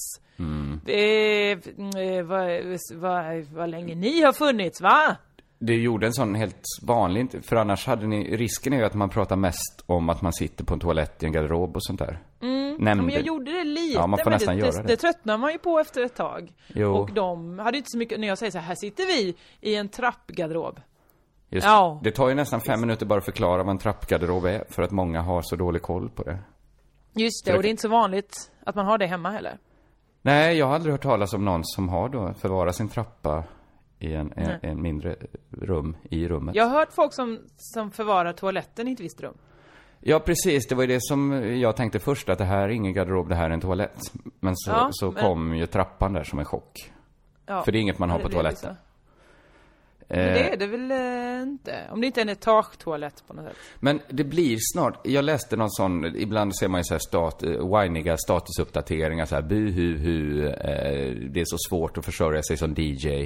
Vad länge ni har funnits, va? Det gjorde en sån helt vanlig... För annars hade ni... Risken är ju att man pratar mest om att man sitter på en toalett i en garderob och sånt där. Men jag gjorde det lite. Ja, man får nästan göra det. Det tröttnar man ju på efter ett tag. Jo. Och de hade inte så mycket... När jag säger så här sitter vi i en trappgarderob. Just, det tar ju nästan 5 minuter bara att förklara vad en trappgarderob är. För att många har så dålig koll på det. Just det, och det är inte så vanligt att man har det hemma heller. Nej, jag har aldrig hört talas om någon som har då förvarat sin trappa i en mindre rum i rummet. Jag har hört folk som förvarar toaletten i ett visst rum. Ja, precis. Det var ju det som jag tänkte först, att det här är ingen garderob, det här är en toalett. Men så kom ju trappan där som en chock. Ja, för det är inget man har på toaletten. Men det är det väl inte. Om det inte är en etagetoalett på något sätt. Men det blir snart... Jag läste någon sån... Ibland ser man ju så här whiniga statusuppdateringar. Så här, det är så svårt att försörja sig som DJ.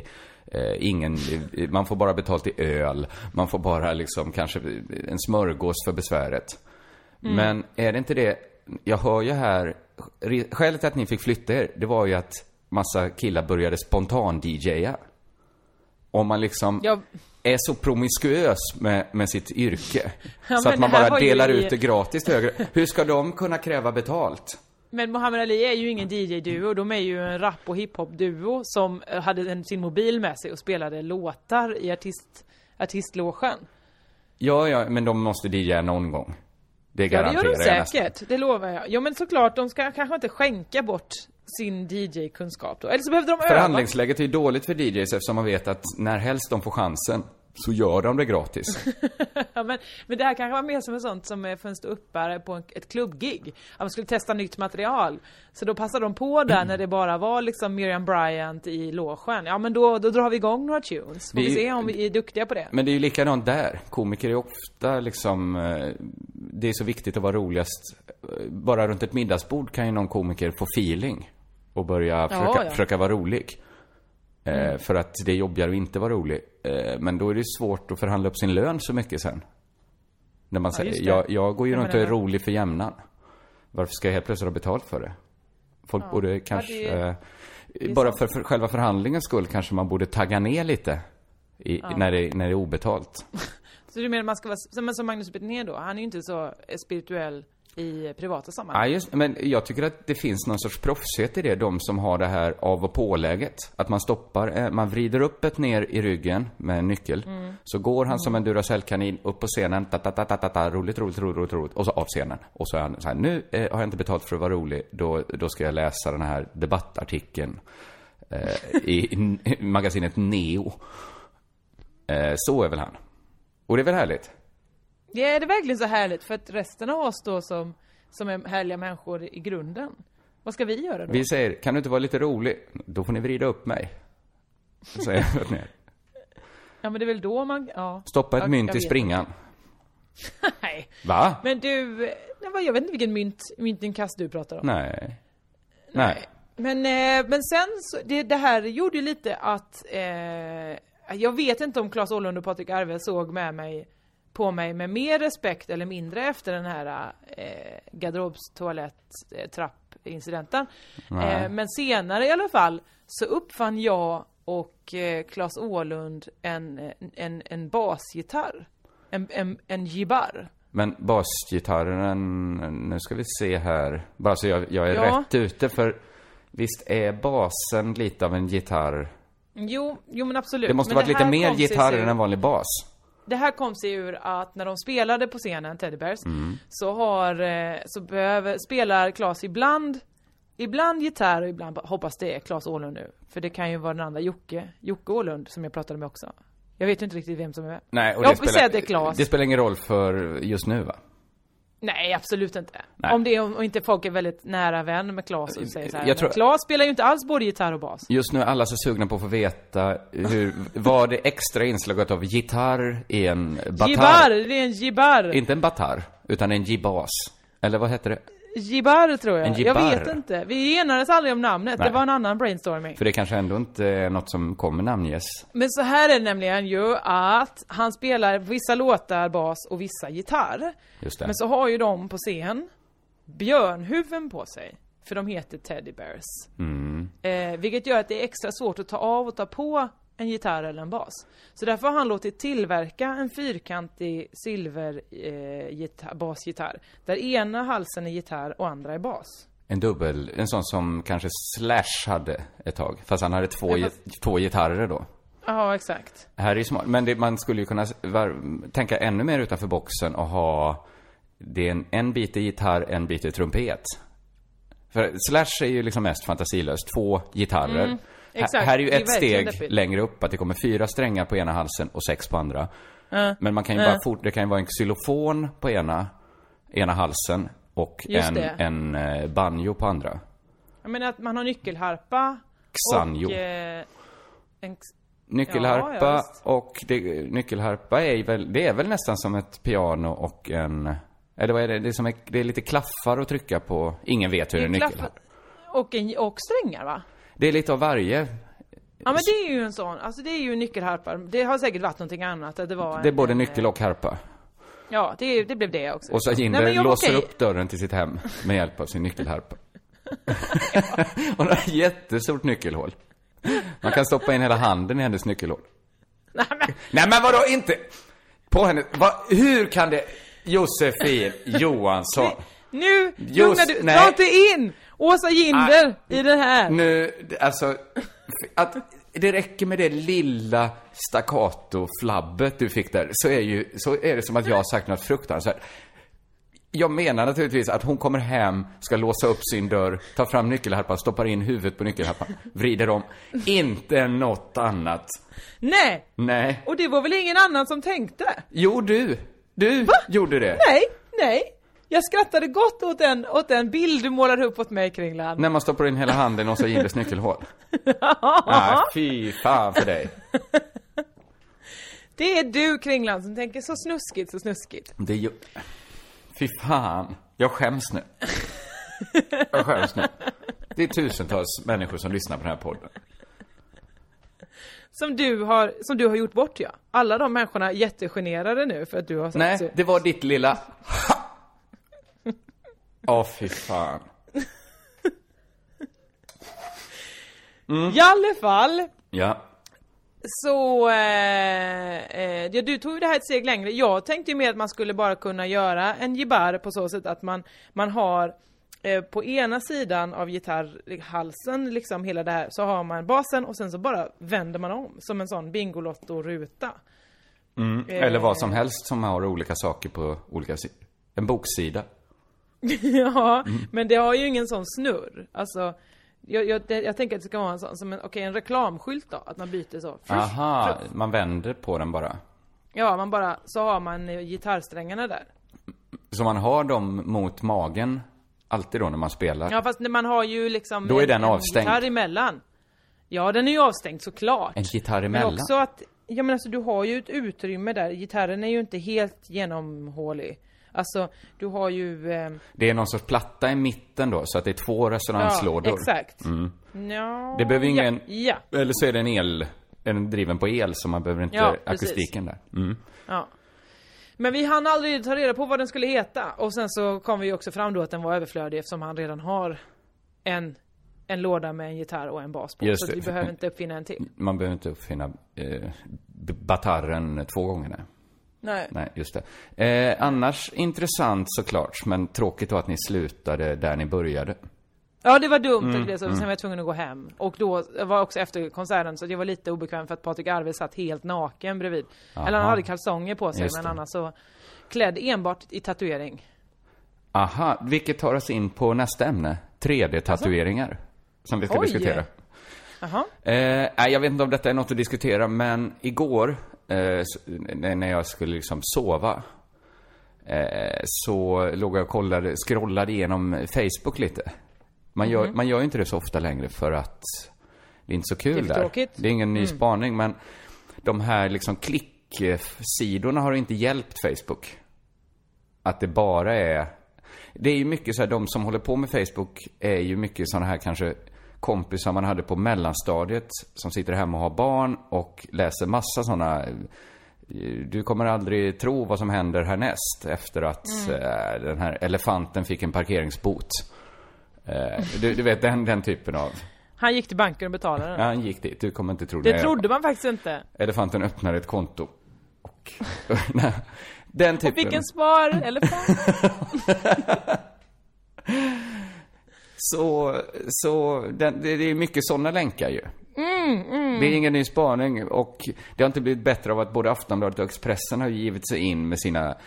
Man får bara betalt i öl. Man får bara liksom kanske en smörgås för besväret. Men är det inte det... Jag hör ju här... Skälet till att ni fick flytta er, det var ju att massa killar började spontan-DJa. Om man liksom är så promiskuös med sitt yrke. Så att man bara delar ut det gratis högre. Hur ska de kunna kräva betalt? Men Muhammad Ali är ju ingen DJ-duo. De är ju en rap- och hiphop-duo som hade sin mobil med sig och spelade låtar i artistlogen. Ja, men de måste DJa någon gång. Det garanterar jag. Ja, det gör de säkert. Det lovar jag. Ja, men såklart, de ska kanske inte skänka bort sin DJ-kunskap då. Eller så behövde de öva. Förhandlingsläget är ju dåligt för DJs eftersom man vet att när helst de får chansen så gör de det gratis. Ja, men det här kanske var mer som en sånt som är för en ståuppare på ett klubbgig. Att man skulle testa nytt material. Så då passade de på där när det bara var liksom Miriam Bryant i logen. Ja, men då drar vi igång några tunes. Får vi se om vi är duktiga på det. Men det är ju likadant där. Komiker är ofta liksom... Det är så viktigt att vara roligast. Bara runt ett middagsbord kan ju någon komiker få feeling. Och börja försöka vara rolig. För att det är jobbigare att inte vara rolig. Men då är det svårt att förhandla upp sin lön så mycket sen. När man säger, jag går ju runt och är rolig för jämnan. Varför ska jag helt plötsligt ha betalt för det? Folk borde kanske... bara för själva förhandlingens skull kanske man borde tagga ner lite. När det är obetalt. Så du menar man ska vara som Magnus Betnér då? Han är ju inte så spirituell i privata sammanhang. Ja, men jag tycker att det finns någon sorts proffsighet i det. De som har det här av- och påläget. Att man stoppar, man vrider upp ett ner i ryggen med en nyckel. Så går han som en Duracell-kanin upp på scenen. Roligt. Och så av scenen. Och så är han så här, nu har jag inte betalt för att vara rolig. Då ska jag läsa den här debattartikeln i magasinet Neo. Så är väl han. Och det är väl härligt? Ja, är det verkligen så härligt? För att resten av oss då som är härliga människor i grunden. Vad ska vi göra då? Vi säger, kan du inte vara lite rolig? Då får ni vrida upp mig. Säger jag ner. Ja, men det är väl då man... Ja. Stoppa ett mynt i springan. Nej. Va? Men du... Jag vet inte vilken myntinkast du pratar om. Nej. Men sen så, det här gjorde ju lite att... jag vet inte om Claes Åhlund och Patrik Arve såg på mig med mer respekt eller mindre efter den här garderobstoalett-trapp-incidenten. Men senare i alla fall så uppfann jag och Claes Åhlund en basgitarr. En gibar. Men basgitarren, nu ska vi se här. Bara så jag är rätt ute, för visst är basen lite av en gitarr? Jo men absolut. Det måste vara lite mer gitarr än en vanlig bas. Det här kom sig ur att när de spelade på scenen, Teddy Bears, spelar Claes ibland gitarr och ibland, hoppas det är Claes Åhlund nu. För det kan ju vara den andra Jocke Åhlund som jag pratade med också. Jag vet inte riktigt vem som är med. Nej, och jag hoppas säga att det är Claes. Det spelar ingen roll för just nu, va? Nej, absolut inte. Nej. Om inte folk är väldigt nära vän med Claes och säger så här. Claes spelar ju inte alls både gitarr och bas. Just nu är alla så sugna på att få veta vad det extra inslaget av gitarr i en batar. Gibar, det är en gibar. Inte en batar, utan en gibas. Eller vad heter det? Gibar tror jag. En gibar. Jag vet inte. Vi enades aldrig om namnet. Nej. Det var en annan brainstorming. För det kanske ändå inte är något som kommer namnges. Men så här är det nämligen ju att han spelar vissa låtar bas och vissa gitarr. Just det. Men så har ju de på scen björnhuvuden på sig. För de heter Teddy Bears. Vilket gör att det är extra svårt att ta av och ta på en gitarr eller en bas. Så därför har han låtit tillverka en fyrkantig basgitarr. Där ena halsen är gitarr och andra är bas. En sån som kanske Slash hade ett tag. Fast han hade två gitarrer då. Ja, exakt. Här är ju smart. Men man skulle ju kunna tänka ännu mer utanför boxen och ha det är en bit i gitarr, en bit i trumpet. För Slash är ju liksom mest fantasilöst. 2 gitarrer. Exakt. Här är ju ett steg längre upp att det kommer 4 strängar på ena halsen och 6 på andra. Men man kan ju det kan ju vara en xylofon på ena halsen och en banjo på andra. Jag menar att man har nyckelharpa Xanjo. och nyckelharpa nyckelharpa är väl nästan som ett piano och en, eller vad är det? Det är lite klaffar att trycka på. Ingen vet hur en nyckelharpa. Och strängar, va? Det är lite av varje. Ja, men det är ju en sån. Alltså det är ju nyckelharpa. Det har säkert varit någonting annat. Det är både nyckel och harpa. Ja, det blev det också. Och så Jinder låser upp dörren till sitt hem med hjälp av sin nyckelharpa. Hon har ett jättestort nyckelhål. Man kan stoppa in hela handen i hennes nyckelhål. Nej men vadå inte? På henne. Hur kan det? Josefin Johansson. Nu lugnar du. Dra inte in Åsa Jinder i det här. Nu, alltså att det räcker med det lilla staccato-flabbet du fick där, så är det som att jag har sagt något fruktansvärt. Jag menar naturligtvis att hon kommer hem, ska låsa upp sin dörr, ta fram nyckelharpan, stoppar in huvudet på nyckelharpan, vrider om. Inte något annat. Nej. Och det var väl ingen annan som tänkte? Jo, du gjorde det. Nej. Jag skrattade gott åt den bild du målar upp åt mig, Kringland. När man stoppar in hela handen och så Jinders nyckelhål. Nej, fy fan för dig. Det är du, Kringland, som tänker så snuskigt. Det är ju... Fy fan. Jag skäms nu. Det är tusentals människor som lyssnar på den här podden. Som du har gjort bort, ja. Alla de människorna är jättegenerade nu för att du har sagt. Nej, det var ditt lilla... Fy fan. I alla fall. Ja. Så du tog ju det här ett steg längre. Jag tänkte ju mer att man skulle bara kunna göra en gibar på så sätt att man har på ena sidan av gitarrhalsen liksom hela det här, så har man basen och sen så bara vänder man om som en sån Bingolotto-ruta. Eller vad som helst som har olika saker på olika sidor. En boksida. Ja, men det har ju ingen sån snurr. Alltså jag tänker att det ska vara en sån som en reklamskylt då, att man byter så. Aha, man vänder på den bara. Ja, så har man gitarrsträngarna där. Så man har dem mot magen alltid då när man spelar. Ja, fast man har ju liksom då är den avstängd. Gitarr emellan. Ja, den är ju avstängd såklart. En gitarr emellan. Men också att du har ju ett utrymme där. Gitarren är ju inte helt genomhålig. Alltså, du har ju... Det är någon sorts platta i mitten då, så att det är 2 resonanslådor. Ja, exakt. Ja, det behöver ingen... Ja. Eller så är det en driven på el, så man behöver inte akustiken där. Ja. Men vi hann aldrig ta reda på vad den skulle heta. Och sen så kom vi också fram då att den var överflödig eftersom han redan har en en låda med en gitarr och en bas på. Så vi behöver inte uppfinna en till. Man behöver inte uppfinna batarren 2 gånger. Nej, just det. Annars intressant såklart, men tråkigt då att ni slutade där ni började. Ja, det var dumt. Sen var jag tvungen att gå hem. Och då var också efter konserten, så jag var lite obekväm för att Patrik Arvid satt helt naken bredvid. Aha. Eller han hade kalsonger på sig, men annars så klädd enbart i tatuering. Aha, vilket tar oss in på nästa ämne. 3D-tatueringar. Som vi ska diskutera. Aha. Jag vet inte om detta är något att diskutera, men igår när jag skulle liksom sova så låg jag och scrollade igenom Facebook lite. Man gör ju inte det så ofta längre för att det är inte så kul där. Det är ingen ny spaning, men de här liksom klicksidorna har inte hjälpt Facebook. Att det bara är... Det är ju mycket så här, de som håller på med Facebook är ju mycket sådana här kanske kompisar man hade på mellanstadiet som sitter hemma och har barn och läser massa sådana... Du kommer aldrig tro vad som händer härnäst efter att den här elefanten fick en parkeringsbot. Du vet den typen av... Han gick till banken och betalade den. Ja, han gick dit. Du kommer inte tro det. Det trodde man faktiskt inte. Elefanten öppnade ett konto. Och nej, den typen. Och fick en elefant. Det är mycket sådana länkar ju. Det är ingen ny spaning, och det har inte blivit bättre av att både Aftonbladet och Expressen har givit sig in med sina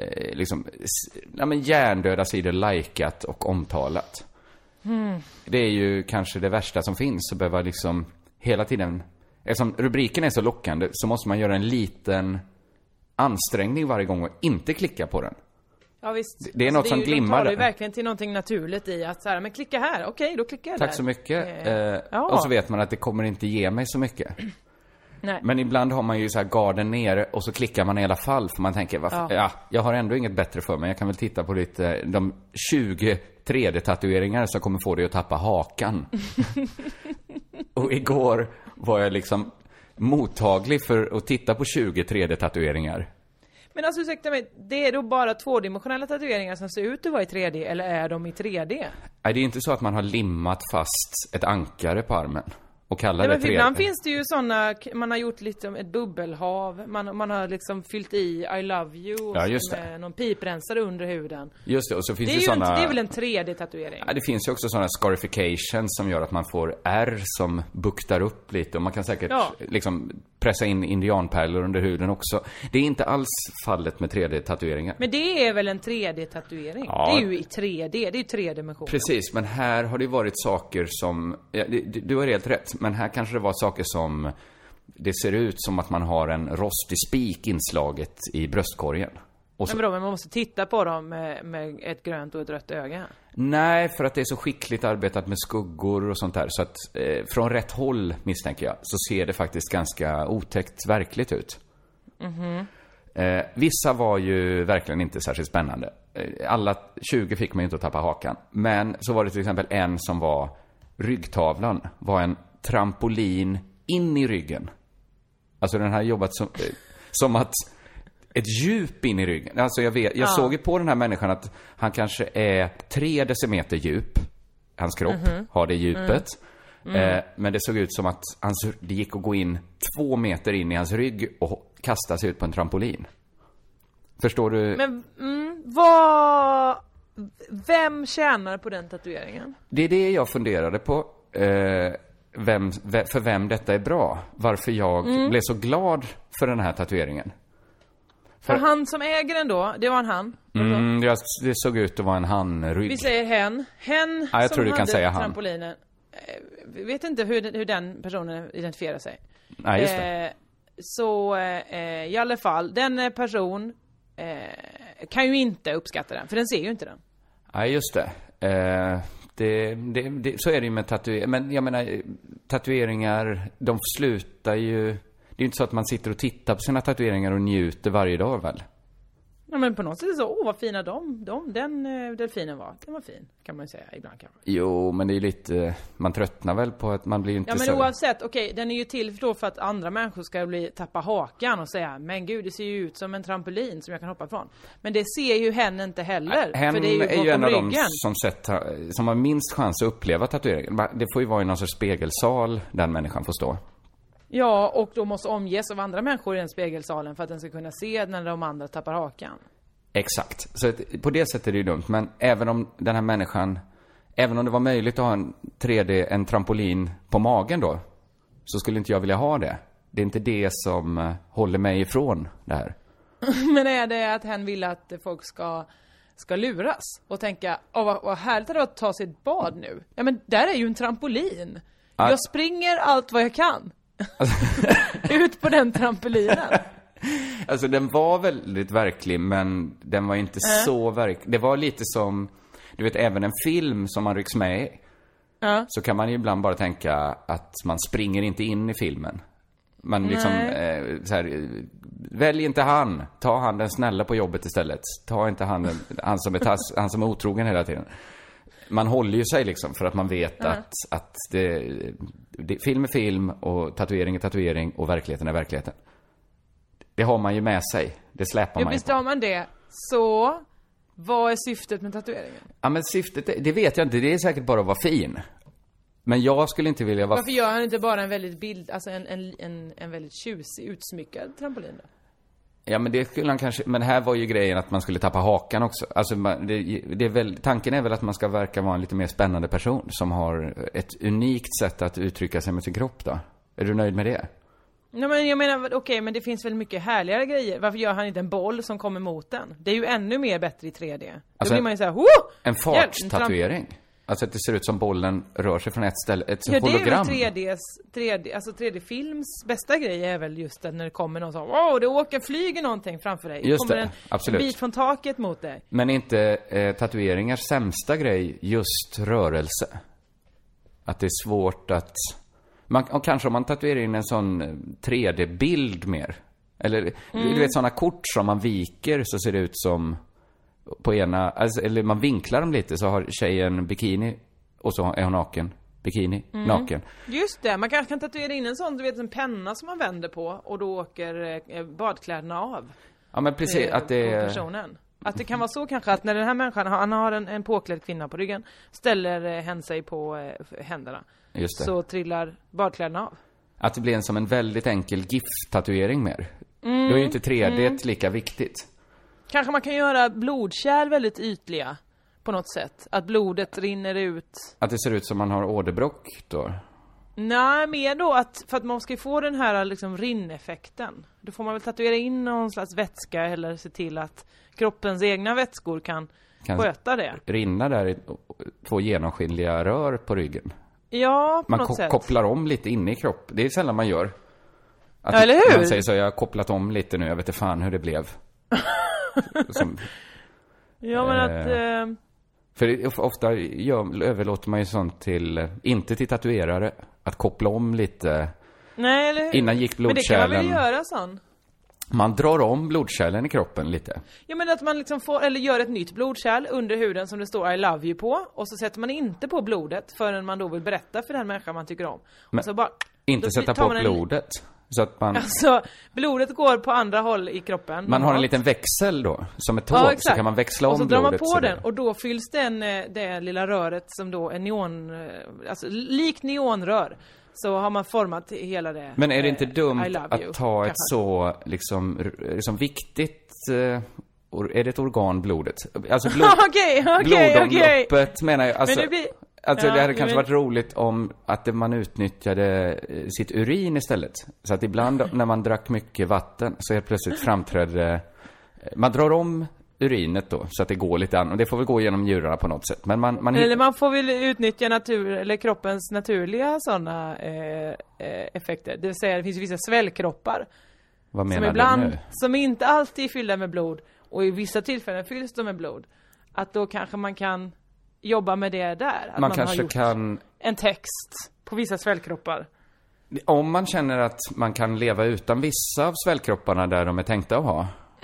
hjärndöda sidor likat och omtalat. Det är ju kanske det värsta som finns, att behöva liksom hela tiden, eftersom rubriken är så lockande, så måste man göra en liten ansträngning varje gång och inte klicka på den. Ja, visst. Det är något som glimmar. De tar ju verkligen till någonting naturligt i att så här, men klicka här, okej, då klickar jag där. Tack så mycket. Och så vet man att det kommer inte ge mig så mycket. Nej. Men ibland har man ju så här garden nere och så klickar man i alla fall, för man tänker, jag har ändå inget bättre för mig. Jag kan väl titta på lite de 20 3D-tatueringar som kommer få dig att tappa hakan. Och igår var jag liksom mottaglig för att titta på 20 3D-tatueringar. Men alltså, ursäkta mig, det är då bara 2-dimensionella tatueringar som ser ut att vara i 3D, eller är de i 3D? Nej, det är inte så att man har limmat fast ett ankare på armen och kallar det 3D. Ibland finns det ju sådana, man har gjort lite ett bubbelhav, man har liksom fyllt i I love you med någon piprensare under huden. Just det, och så finns det sådana... Det är väl en 3D-tatuering? Ja, det finns ju också sådana scarifications som gör att man får R som buktar upp lite, och man kan säkert liksom pressa in indianpärlor under huden också. Det är inte alls fallet med 3D-tatueringar. Men det är väl en 3D-tatuering? Ja. Det är ju i 3D, det är ju 3D-dimensioner. Precis, men här har det varit saker som... Du har helt rätt, men här kanske det var saker som... Det ser ut som att man har en rostig spik inslaget i bröstkorgen. Och så... Men man måste titta på dem med ett grönt och ett rött öga. Nej, för att det är så skickligt arbetat med skuggor och sånt där. Så att från rätt håll, misstänker jag, så ser det faktiskt ganska otäckt verkligt ut. Vissa var ju verkligen inte särskilt spännande. Alla 20 fick man ju inte att tappa hakan. Men så var det till exempel en som var... Ryggtavlan var en trampolin in i ryggen. Alltså den här jobbat som att ett djup in i ryggen. Alltså jag såg ju på den här människan att han kanske är 3 decimeter djup. Hans kropp har det djupet. Men det såg ut som att det gick att gå in 2 meter in i hans rygg och kasta sig ut på en trampolin. Förstår du? Men vem tjänar på den tatueringen? Det är det jag funderade på. För vem detta är bra. Varför jag blev så glad för den här tatueringen. För han som äger den då, det var en han? Det såg ut att vara en han-rygg. Vi säger hen. Hen jag som tror du kan hade säga han. Trampolinen. Vet inte hur den personen identifierar sig. Nej, just det. Så i alla fall, den person kan ju inte uppskatta den. För den ser ju inte den. Nej, just det. Så är det ju med tatueringar. Men jag menar, tatueringar, de slutar ju... Det är ju inte så att man sitter och tittar på sina tatueringar och njuter varje dag, väl? Ja, men på något sätt är det så, vad fina den delfinen var. Den var fin, kan man ju säga ibland kanske. Jo, men det är lite, man tröttnar väl på att man blir inte så... Ja, men så... oavsett, okej, den är ju till för att andra människor ska tappa hakan och säga, men gud, det ser ju ut som en trampolin som jag kan hoppa från. Men det ser ju hen inte heller. Hen för det är ju en av dem som har minst chans att uppleva tatueringen. Det får ju vara i någon sorts spegelsal den människan får stå. Ja, och då måste omges av andra människor i den spegelsalen för att den ska kunna se när de andra tappar hakan. Exakt. Så på det sättet är det ju dumt. Men även om den här människan, även om det var möjligt att ha en trampolin på magen då, så skulle inte jag vilja ha det. Det är inte det som håller mig ifrån det här. Men är det att hen vill att folk ska luras och tänka, vad härligt det att ta sig ett bad nu. Ja, men där är ju en trampolin. Jag springer allt vad jag kan. Ut på den trampolinen. Alltså den var väldigt verklig, men den var inte så verklig. Det var lite som, du vet, även en film som man rycks med i. Så kan man ju ibland bara tänka att man springer inte in i filmen. Man liksom så här, välj inte ta han den snälla på jobbet istället. Ta inte han som är otrogen hela tiden. Man håller ju sig liksom för att man vet att film är film och tatuering är tatuering och verkligheten är verkligheten. Det har man ju med sig. Det släpar man ju visst har man det. Så vad är syftet med tatueringen? Ja, men syftet, det vet jag inte. Det är säkert bara att vara fin. Men jag skulle inte vilja vara... Varför gör han inte bara en väldigt alltså en väldigt tjusig, utsmyckad trampolin då? Ja, men det skulle han kanske... Men här var ju grejen att man skulle tappa hakan också. Alltså, det är väl, tanken är väl att man ska verka vara en lite mer spännande person som har ett unikt sätt att uttrycka sig med sin kropp då. Är du nöjd med det? Nej, men jag menar, okej, men det finns väl mycket härligare grejer. Varför gör han inte en boll som kommer mot den? Det är ju ännu mer bättre i 3D. Då blir man ju såhär, en farttatuering. Alltså att det ser ut som bollen rör sig från ett ställe, ett hologram. Det är väl 3D-films bästa grej är väl just när det kommer någon som, det flyger någonting framför dig. Just kommer det, en bit från taket mot dig. Men inte tatueringars sämsta grej just rörelse. Att det är svårt att... kanske om man tatuerar in en sån 3D-bild mer. Eller du vet sådana kort som man viker så ser det ut som... På ena, alltså, eller man vinklar dem lite så har tjejen bikini och så är hon naken. Bikini, naken. Just det, man kanske kan tatuera in en sån, du vet, en penna som man vänder på och då åker badkläderna av. Ja, men precis att det är... personen. Att det kan vara så kanske att när den här människan han har en påklädd kvinna på ryggen, ställer hen sig på händerna. Just det. Så trillar badkläderna av. Att det blir som en väldigt enkel GIF-tatuering mer. Då är ju inte 3D lika viktigt. Kanske man kan göra blodkärl väldigt ytliga på något sätt. Att blodet rinner ut. Att det ser ut som man har åderbråck då? Nej, mer då för att man ska få den här liksom rinneffekten. Då får man väl tatuera in någon slags vätska eller se till att kroppens egna vätskor kan sköta det. Rinna där i 2 genomskinliga rör på ryggen. Ja, på något sätt. Man kopplar om lite inne i kropp. Det är sällan man gör. Ja, eller hur? Man säger så, jag har kopplat om lite nu. Jag vet inte fan hur det blev. Ja, men att... För ofta överlåter man ju sånt till... Inte till tatuerare. Att koppla om lite. Nej, eller hur? Innan gick blodkärlen... Men det kan man väl göra sån? Man drar om blodkärlen i kroppen lite. Ja, men att man liksom får... Eller gör ett nytt blodkärl under huden som det står I love you på. Och så sätter man inte på blodet förrän man då vill berätta för den människan man tycker om. Men och så bara, inte sätta på blodet. Så att man... Alltså, blodet går på andra håll i kroppen. Man har en liten växel då, som ett tåg, så kan man växla om blodet. Och så drar man på den, och då fylls det lilla röret som då är alltså likt neonrör. Så har man format hela det. Men är det inte dumt att ta ett så liksom viktigt... är det ett organ, blodet? Alltså blodomloppet menar jag. Alltså, alltså det hade kanske varit roligt om att man utnyttjade sitt urin istället. Så att ibland när man drack mycket vatten så helt plötsligt framträdde... Man drar om urinet då så att det går lite an. Och det får väl gå genom njurarna på något sätt. Men eller man får väl utnyttja eller kroppens naturliga sådana effekter. Det vill säga det finns vissa svällkroppar. Vad menar som ibland, du nu? Som inte alltid är fyllda med blod. Och i vissa tillfällen fylls de med blod. Att då kanske man kan jobba med det där. Att man kanske har kan... en text på vissa svällkroppar. Om man känner att man kan leva utan vissa av svällkropparna där de är tänkta att ha.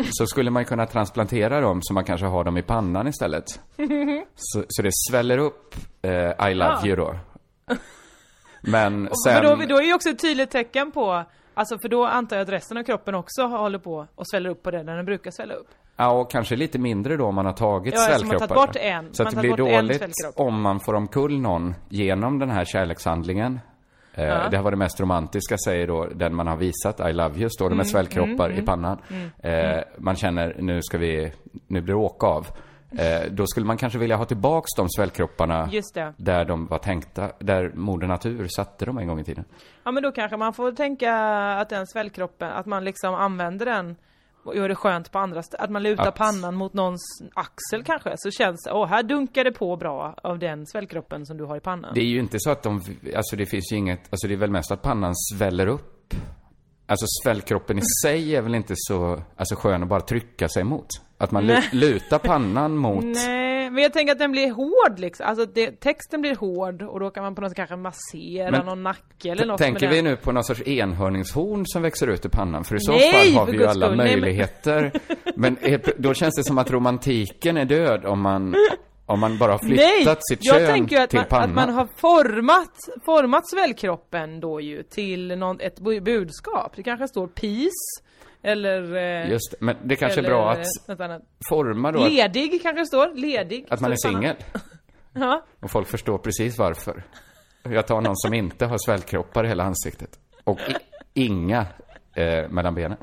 så skulle man kunna transplantera dem så man kanske har dem i pannan istället. Så det sväller upp I love you då. Men sen... För då är ju också ett tydligt tecken på, alltså för då antar jag att resten av kroppen också håller på och sväller upp på det när den brukar svälla upp. Ja, och kanske lite mindre då om man har tagit svällkroppar. Man tagit bort en. Så att det blir dåligt om man får omkull någon genom den här kärlekshandlingen. Det har varit det mest romantiska, säger då den man har visat I love you, står det med svällkroppar i pannan. Man känner, nu blir det åka av. Då skulle man kanske vilja ha tillbaks de svällkropparna där de var tänkta, där Moder Natur satte dem en gång i tiden. Ja, men då kanske man får tänka att den svällkroppen, att man liksom använder den och gör det skönt på andra ställen. Att man lutar pannan mot någons axel kanske. Så känns det, här dunkar det på bra av den svällkroppen som du har i pannan. Det är ju inte så att det finns ju inget, alltså det är väl mest att pannan sväller upp. Alltså svällkroppen i sig är väl inte så skön att bara trycka sig mot. Att man lutar pannan mot... Nej, men jag tänker att den blir hård liksom. Alltså texten blir hård och då kan man på något sätt kanske massera någon nacke eller något. Tänker vi nu på någon sorts enhörningshorn som växer ut ur pannan? För i så fall har vi ju alla möjligheter. Men då känns det som att romantiken är död om man bara har flyttat sitt kön till pannan. Jag tänker att man har format svällkroppen då ju till ett budskap. Det kanske står peace eller... Just det, men det kanske är bra att forma då... Ledig kanske står, ledig. Att man är singel. Ja. Och folk förstår precis varför. Jag tar någon som inte har svällkroppar i hela ansiktet. Och inga mellan benen.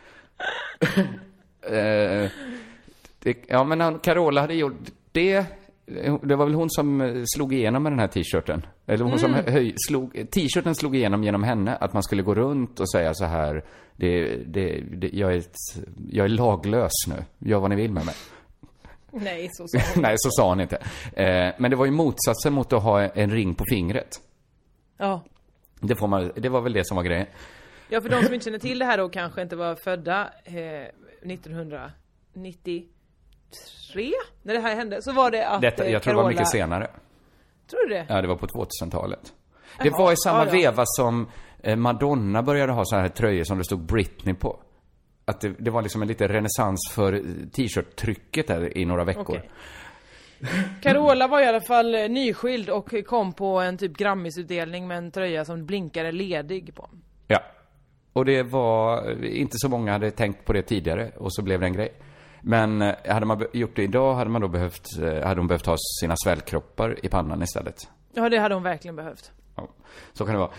Men Carola hade gjort det. Det var väl hon som slog igenom med den här t-shirten. Eller hon som t-shirten slog igenom genom henne. Att man skulle gå runt och säga så här: jag är laglös nu. Gör vad ni vill med mig. Nej, så sa hon. Nej, så sa hon inte. Men det var ju motsatsen mot att ha en ring på fingret. Ja. Det var väl det som var grejen. Ja, för de som inte känner till det här och kanske inte var födda 1993 när det här hände, så var det att jag tror det var mycket senare. Tror du det? Ja, det var på 2000-talet. Det var i samma veva som Madonna började ha så här tröjor som det stod Britney på. Att det var liksom en liten renässans för t-shirt-trycket där i några veckor. Okay. Carola var i alla fall nyskild och kom på en typ Grammisutdelning med en tröja som blinkade ledig på. Ja. Och det var inte så många hade tänkt på det tidigare, och så blev det en grej. Men hade man gjort det idag hade hon behövt ha sina svällkroppar i pannan istället. Ja, det hade hon verkligen behövt. Ja, så kan det vara.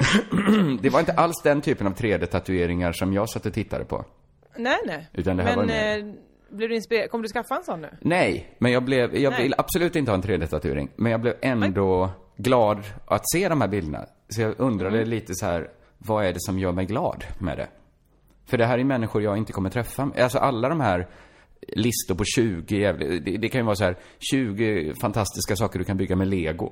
Det var inte alls den typen av 3D-tatueringar som jag satt och tittade på. Nej. Utan det här var blev du inspirerad? Kommer du skaffa en sån nu? Nej, men jag vill absolut inte ha en 3D-tatuering. Men jag blev ändå glad att se de här bilderna. Så jag undrade lite så här, vad är det som gör mig glad med det? För det här är människor jag inte kommer träffa. Alltså alla de här listor på 20, det kan ju vara så här 20 fantastiska saker du kan bygga med Lego.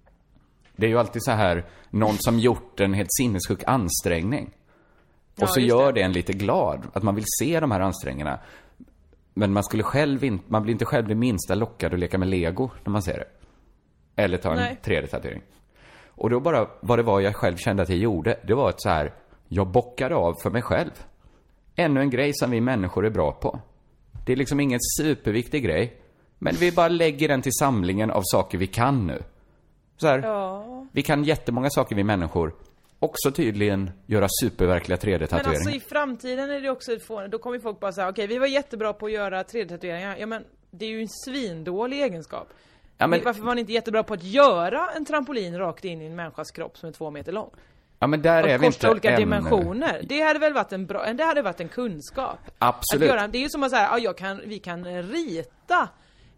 Det är ju alltid så här någon som gjort en helt sinnessjuk ansträngning. Och så gör det en lite glad. Att man vill se de här ansträngningarna. Men man blir inte själv det minsta lockad att leka med Lego när man ser det. Eller ta en 3D-tatuering. Och då bara, vad det var jag själv kände att jag gjorde, det var att så här, jag bockade av för mig själv. Ännu en grej som vi människor är bra på. Det är liksom ingen superviktig grej. Men vi bara lägger den till samlingen av saker vi kan nu. Så här, vi kan jättemånga saker vi människor. Också tydligen göra superverkliga 3D-tatueringar. Men alltså i framtiden är det också då kommer folk bara säga, okej, vi var jättebra på att göra 3D-tatueringar. Ja, men det är ju en svindålig egenskap. Ja, men varför var ni inte jättebra på att göra en trampolin rakt in i en människas kropp som är 2 meter lång? Ja, men där är vi inte olika dimensioner. Det hade väl varit det hade varit en kunskap. Absolut. Det är ju som att säga, vi kan rita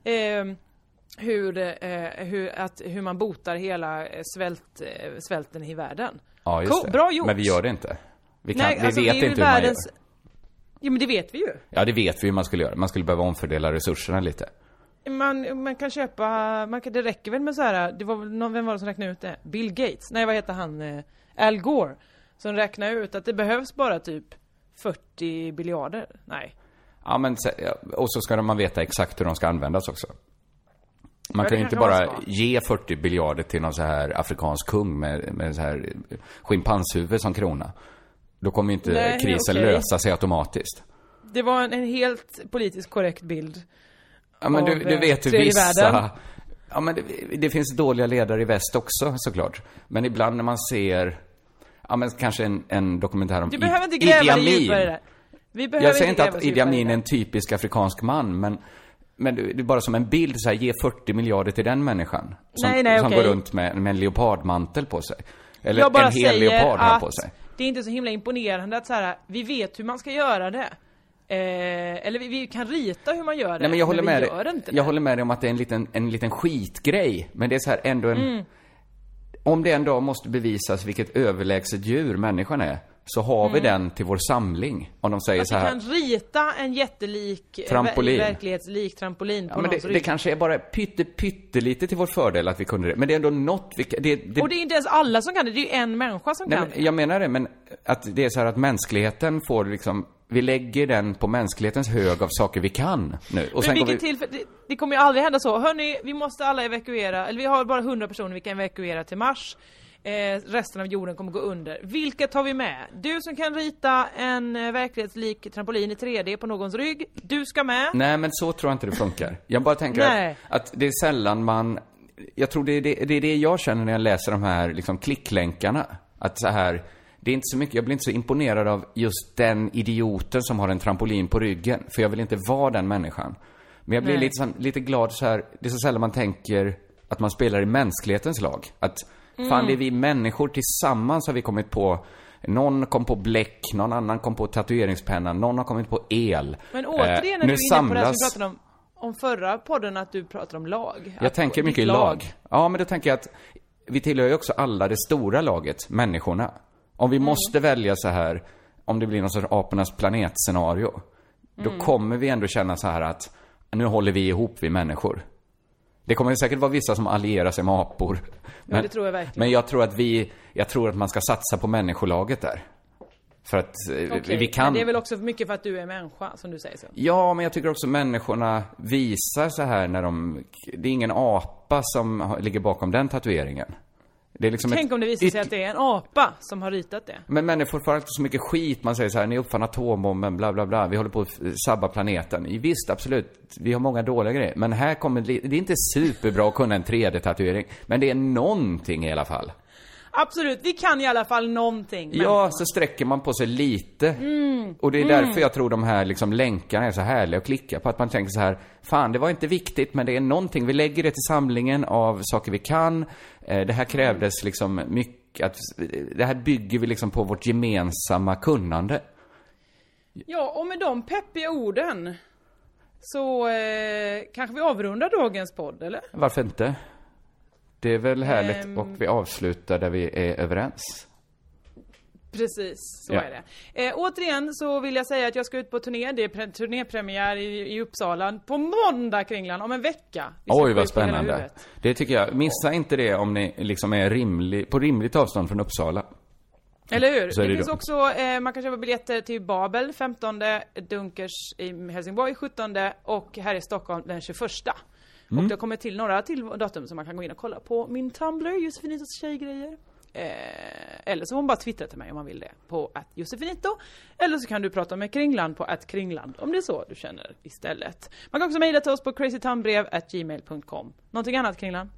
hur man botar hela svälten i världen. Ja, just det. Bra gjort. Men vi gör det inte. Vi vet inte hur man gör. Ja, men det vet vi ju. Ja, det vet vi hur man skulle göra. Man skulle behöva omfördela resurserna lite. Man kan köpa, det räcker väl med så här, det var väl vem var det som räknade ut det? Bill Gates. Nej, vad heter han? Al Gore. Som räknar ut att det behövs bara typ 40 biljarder. Nej. Ja, men och så ska man veta exakt hur de ska användas också. Man kan ju inte bara ge 40 biljarder till någon så här afrikansk kung med så här schimpanshuvud som krona. Då kommer ju inte krisen lösa sig automatiskt. Det var en helt politiskt korrekt bild. Ja, men du vet ju vissa... Ja, men det finns dåliga ledare i väst också, såklart. Men ibland när man ser... Ja, men kanske en dokumentär om du behöver inte gräva dig djupare där. Jag säger inte att Idi Amin är en typisk afrikansk man, men det är bara som en bild så här, ge 40 miljarder till den människan som går runt med en leopardmantel på sig. Eller en hel leopard har på sig. Det är inte så himla imponerande att så här, vi vet hur man ska göra det. Eller vi kan rita hur man gör det. Nej, men jag håller med dig om att det är en liten skitgrej. Men det är så här ändå om det en dag måste bevisas vilket överlägset djur människan är, så har vi den till vår samling. Om de säger så här. Vi kan rita en jättelik verklighetslik trampolin på någons rygg. Det kanske är bara pyttelite till vår fördel att vi kunde det. Men det är ändå något och det är inte ens alla som kan det. Det är ju en människa som kan det. Jag menar det, men att det är så här att mänskligheten får liksom... Vi lägger den på mänsklighetens hög av saker vi kan nu. Och sen det kommer ju aldrig hända så. Hörrni, vi måste alla evakuera. Eller vi har bara 100 personer vi kan evakuera till Mars. Resten av jorden kommer gå under. Vilka tar vi med? Du som kan rita en verklighetslik trampolin i 3D på någons rygg. Du ska med. Nej, men så tror jag inte det funkar. Jag bara tänker att det är sällan man... Jag tror det är det jag känner när jag läser de här liksom klicklänkarna. Att så här... Det är inte så mycket, jag blir inte så imponerad av just den idioten som har en trampolin på ryggen. För jag vill inte vara den människan. Men jag blir lite glad så här. Det är så sällan man tänker att man spelar i mänsklighetens lag. Att fan, det är vi människor tillsammans har vi kommit på. Någon kom på bläck, någon annan kom på tatueringspennan, någon har kommit på el. Men återigen när du är inne på det som vi pratade om förra podden, att du pratar om lag. Jag tänker mycket i lag. Ja, men då tänker jag att vi tillhör ju också alla det stora laget, människorna. Om vi måste välja så här, om det blir någon sorts apornas planetscenario, då kommer vi ändå känna så här att nu håller vi ihop, vi människor. Det kommer säkert vara vissa som allierar sig med apor. Men det tror jag verkligen. Men jag tror att man ska satsa på människolaget där. För att vi kan... Men det är väl också mycket för att du är människa, som du säger så. Ja, men jag tycker också människorna visar så här när det är ingen apa som ligger bakom den tatueringen. Det är liksom tänk om det visar sig att det är en apa som har ritat det. Men människor får alltid så mycket skit. Man säger så här, ni uppfann atombomben, bla bla bla. Vi håller på att sabba planeten. Visst, absolut. Vi har många dåliga grejer. Men här kommer det är inte superbra att kunna en 3D-tatuering. Men det är någonting i alla fall. Absolut, vi kan i alla fall någonting. Ja, så sträcker man på sig lite. Och det är därför jag tror de här liksom länkarna är så härliga att klicka på. Att man tänker så här, fan, det var inte viktigt, men det är någonting. Vi lägger det till samlingen av saker vi kan. Det här krävdes liksom mycket. Det här bygger vi liksom på vårt gemensamma kunnande. Ja, och med de peppiga orden så kanske vi avrundar dagens podd, eller? Varför inte? Det är väl härligt och vi avslutar där vi är överens. Precis, så är det. Återigen så vill jag säga att jag ska ut på turné. Det är turnépremiär i Uppsala på måndag, Kringland, om en vecka. Oj, vad spännande. Det tycker jag. Missa inte det om ni liksom är på rimligt avstånd från Uppsala. Eller hur? Det finns också, man kan köpa biljetter till Babel 15, Dunkers i Helsingborg 17 och här i Stockholm den 21. Och det kommer till några till datum som man kan gå in och kolla på min Tumblr, Josefinitos tjejgrejer. Eller så får man bara twittra till mig om man vill det på @Josefinito. Eller så kan du prata med Kringland på @Kringland om det är så du känner istället. Man kan också mejla till oss på crazytownbrev@gmail.com. Någonting annat, Kringland?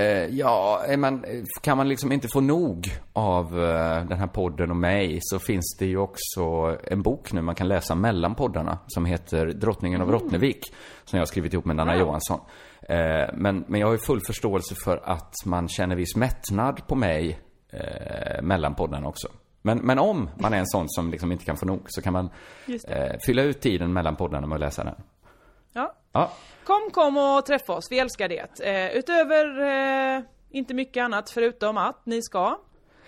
Kan man liksom inte få nog av den här podden och mig, så finns det ju också en bok nu man kan läsa mellan poddarna som heter Drottningen av Rottnevik, som jag har skrivit ihop med Nanna Johansson. Men jag har ju full förståelse för att man känner viss mättnad på mig mellan poddarna också. Men om man är en sån som liksom inte kan få nog, så kan man fylla ut tiden mellan poddarna med att läsa den. Ja. Kom och träffa oss, vi älskar det. Utöver inte mycket annat förutom att ni ska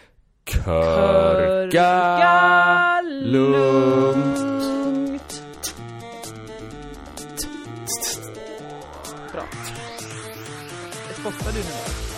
körka lugnt. Bra. Det spottar du nu.